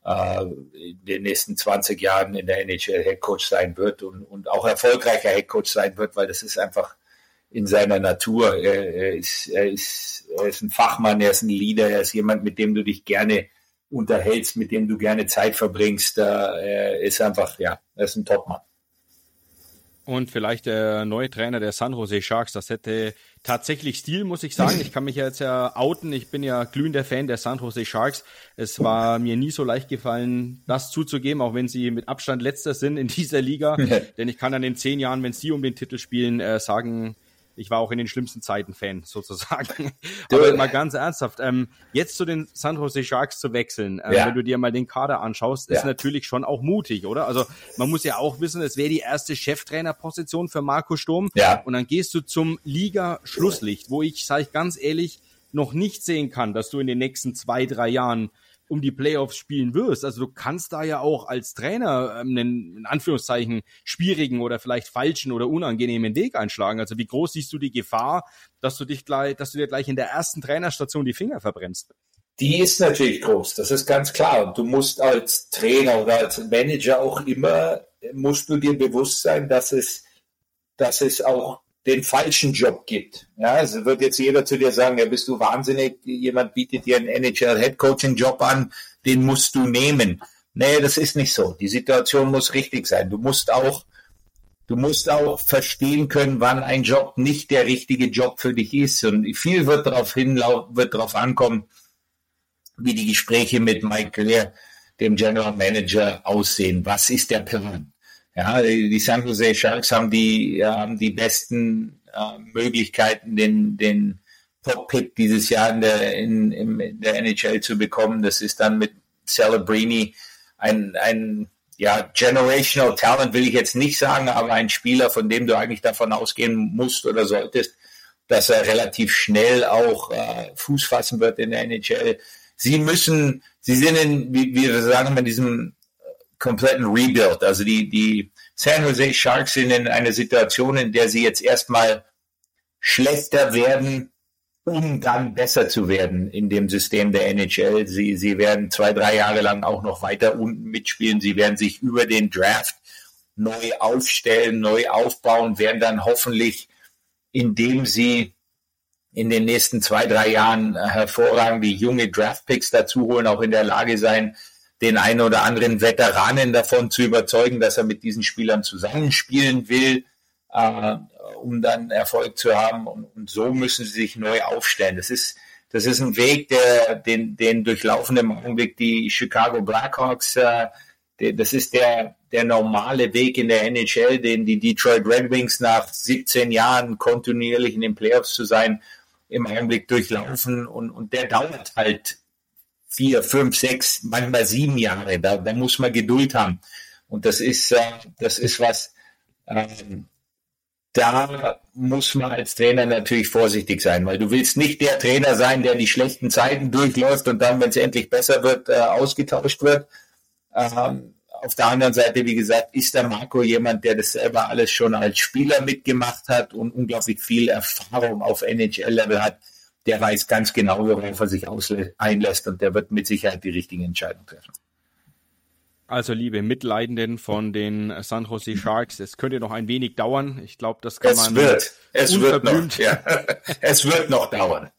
in den nächsten 20 Jahren in der NHL Headcoach sein wird und auch erfolgreicher Headcoach sein wird, weil das ist einfach in seiner Natur. Er ist ein Fachmann, er ist ein Leader, er ist jemand, mit dem du dich gerne unterhältst, mit dem du gerne Zeit verbringst. Er ist einfach, er ist ein Topmann. Und vielleicht der neue Trainer der San Jose Sharks, das hätte tatsächlich Stil, muss ich sagen. Ich kann mich ja jetzt ja outen, ich bin ja glühender Fan der San Jose Sharks. Es war mir nie so leicht gefallen, das zuzugeben, auch wenn sie mit Abstand Letzter sind in dieser Liga. Denn ich kann dann in 10 Jahren, wenn sie um den Titel spielen, sagen, ich war auch in den schlimmsten Zeiten Fan, sozusagen. Aber mal ganz ernsthaft, jetzt zu den San Jose Sharks zu wechseln, wenn du dir mal den Kader anschaust, ist natürlich schon auch mutig, oder? Also man muss ja auch wissen, es wäre die erste Cheftrainerposition für Marco Sturm. Ja. Und dann gehst du zum Liga-Schlusslicht, wo ich, sage ich ganz ehrlich, noch nicht sehen kann, dass du in den nächsten 2-3 Jahren um die Playoffs spielen wirst. Also du kannst da ja auch als Trainer einen, in Anführungszeichen, schwierigen oder vielleicht falschen oder unangenehmen Weg einschlagen. Also wie groß siehst du die Gefahr, dass du dir gleich in der ersten Trainerstation die Finger verbrennst? Die ist natürlich groß, das ist ganz klar. Und du musst als Trainer oder als Manager auch immer, musst du dir bewusst sein, dass es auch den falschen Job gibt. Ja, also wird jetzt jeder zu dir sagen, ja, bist du wahnsinnig, jemand bietet dir einen NHL-Head-Coaching-Job an, den musst du nehmen. Nee, das ist nicht so. Die Situation muss richtig sein. Du musst auch verstehen können, wann ein Job nicht der richtige Job für dich ist. Und viel wird darauf ankommen, wie die Gespräche mit Mike Claire, dem General Manager, aussehen. Was ist der Plan? Ja, die San Jose Sharks haben die besten Möglichkeiten, den Top-Pick dieses Jahr in der NHL zu bekommen. Das ist dann mit Celebrini ein Generational Talent will ich jetzt nicht sagen, aber ein Spieler, von dem du eigentlich davon ausgehen musst oder solltest, dass er relativ schnell auch Fuß fassen wird in der NHL. Sie sind wie wir sagen, in diesem kompletten Rebuild. Also die San Jose Sharks sind in einer Situation, in der sie jetzt erstmal schlechter werden, um dann besser zu werden in dem System der NHL. Sie werden 2-3 Jahre lang auch noch weiter unten mitspielen. Sie werden sich über den Draft neu aufstellen, neu aufbauen, werden dann hoffentlich, indem sie in den nächsten 2-3 Jahren hervorragende junge Draftpicks dazu holen, auch in der Lage sein, den einen oder anderen Veteranen davon zu überzeugen, dass er mit diesen Spielern zusammenspielen will, um dann Erfolg zu haben. Und so müssen sie sich neu aufstellen. Das ist ein Weg, den durchlaufen im Augenblick die Chicago Blackhawks. Das ist der normale Weg in der NHL, den die Detroit Red Wings nach 17 Jahren kontinuierlich in den Playoffs zu sein, im Augenblick durchlaufen. Und der dauert halt 4, 5, 6, manchmal 7 Jahre. Da muss man Geduld haben. Und das ist was, da muss man als Trainer natürlich vorsichtig sein, weil du willst nicht der Trainer sein, der die schlechten Zeiten durchläuft und dann, wenn es endlich besser wird, ausgetauscht wird. Auf der anderen Seite, wie gesagt, ist der Marco jemand, der das selber alles schon als Spieler mitgemacht hat und unglaublich viel Erfahrung auf NHL-Level hat. Der weiß ganz genau, worauf er sich einlässt, und der wird mit Sicherheit die richtigen Entscheidungen treffen. Also liebe Mitleidenden von den San Jose Sharks, es könnte noch ein wenig dauern. Ich glaube, das kann man Es wird noch dauern.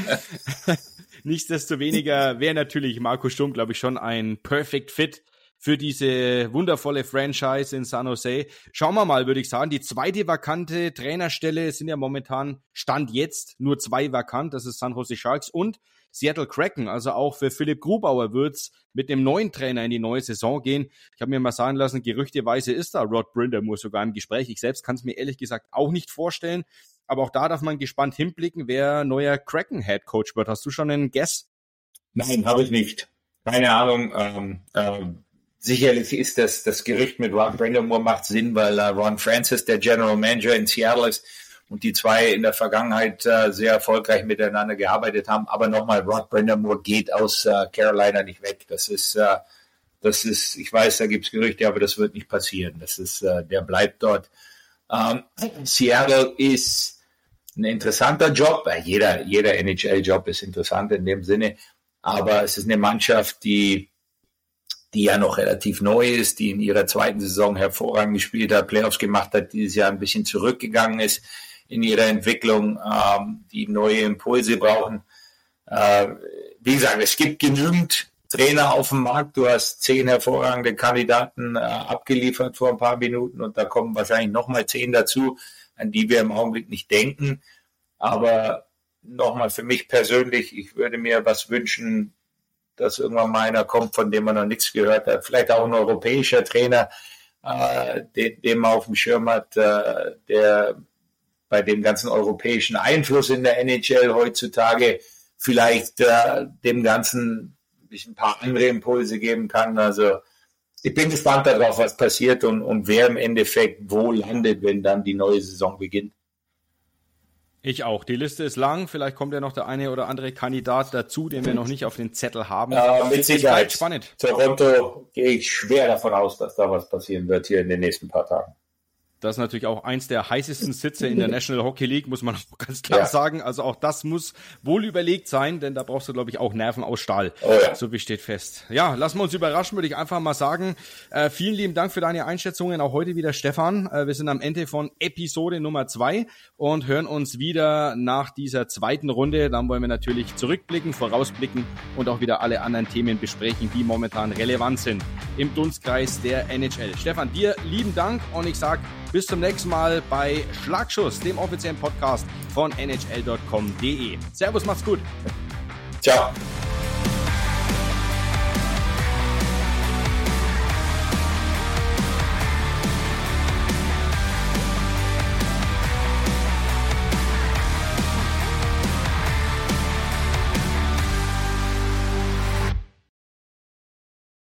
Nichtsdestoweniger wäre natürlich Marco Sturm, glaube ich, schon ein Perfect Fit für diese wundervolle Franchise in San Jose. Schauen wir mal, würde ich sagen. Die zweite vakante Trainerstelle sind ja momentan, Stand jetzt, nur 2 vakant. Das ist San Jose Sharks und Seattle Kraken. Also auch für Philipp Grubauer wird's mit dem neuen Trainer in die neue Saison gehen. Ich habe mir mal sagen lassen, gerüchteweise ist da Rod Brind'Amour sogar im Gespräch. Ich selbst kann es mir ehrlich gesagt auch nicht vorstellen. Aber auch da darf man gespannt hinblicken, wer neuer Kraken-Head-Coach wird. Hast du schon einen Guess? Nein, habe ich nicht. Keine Ahnung. Sicherlich ist das Gerücht mit Rod Brind'Amour macht Sinn, weil Ron Francis der General Manager in Seattle ist und die zwei in der Vergangenheit sehr erfolgreich miteinander gearbeitet haben. Aber nochmal, Rod Brind'Amour geht aus Carolina nicht weg. Das ist, ich weiß, da gibt es Gerüchte, aber das wird nicht passieren. Der bleibt dort. Seattle ist ein interessanter Job. Jeder NHL-Job ist interessant in dem Sinne. Aber es ist eine Mannschaft, die ja noch relativ neu ist, die in ihrer zweiten Saison hervorragend gespielt hat, Playoffs gemacht hat, dieses Jahr ein bisschen zurückgegangen ist in ihrer Entwicklung, die neue Impulse brauchen. Wie gesagt, es gibt genügend Trainer auf dem Markt. Du hast 10 hervorragende Kandidaten abgeliefert vor ein paar Minuten und da kommen wahrscheinlich nochmal 10 dazu, an die wir im Augenblick nicht denken. Aber nochmal für mich persönlich, ich würde mir was wünschen, dass irgendwann mal einer kommt, von dem man noch nichts gehört hat. Vielleicht auch ein europäischer Trainer, den man auf dem Schirm hat, der bei dem ganzen europäischen Einfluss in der NHL heutzutage vielleicht dem Ganzen ein paar andere Impulse geben kann. Also ich bin gespannt darauf, was passiert und wer im Endeffekt wo landet, wenn dann die neue Saison beginnt. Ich auch. Die Liste ist lang. Vielleicht kommt ja noch der eine oder andere Kandidat dazu, den wir noch nicht auf den Zettel haben. Mit Sicherheit. Spannend. Toronto gehe ich schwer davon aus, dass da was passieren wird hier in den nächsten paar Tagen. Das ist natürlich auch eins der heißesten Sitze in der National Hockey League, muss man auch ganz klar sagen. Also auch das muss wohl überlegt sein, denn da brauchst du, glaube ich, auch Nerven aus Stahl. Oh ja. So wie steht fest. Ja, lassen wir uns überraschen, würde ich einfach mal sagen. Vielen lieben Dank für deine Einschätzungen, auch heute wieder, Stefan. Wir sind am Ende von Episode Nummer 2 und hören uns wieder nach dieser zweiten Runde. Dann wollen wir natürlich zurückblicken, vorausblicken und auch wieder alle anderen Themen besprechen, die momentan relevant sind im Dunstkreis der NHL. Stefan, dir lieben Dank und ich sage bis zum nächsten Mal bei Schlagschuss, dem offiziellen Podcast von NHL.com.de. Servus, macht's gut. Ciao.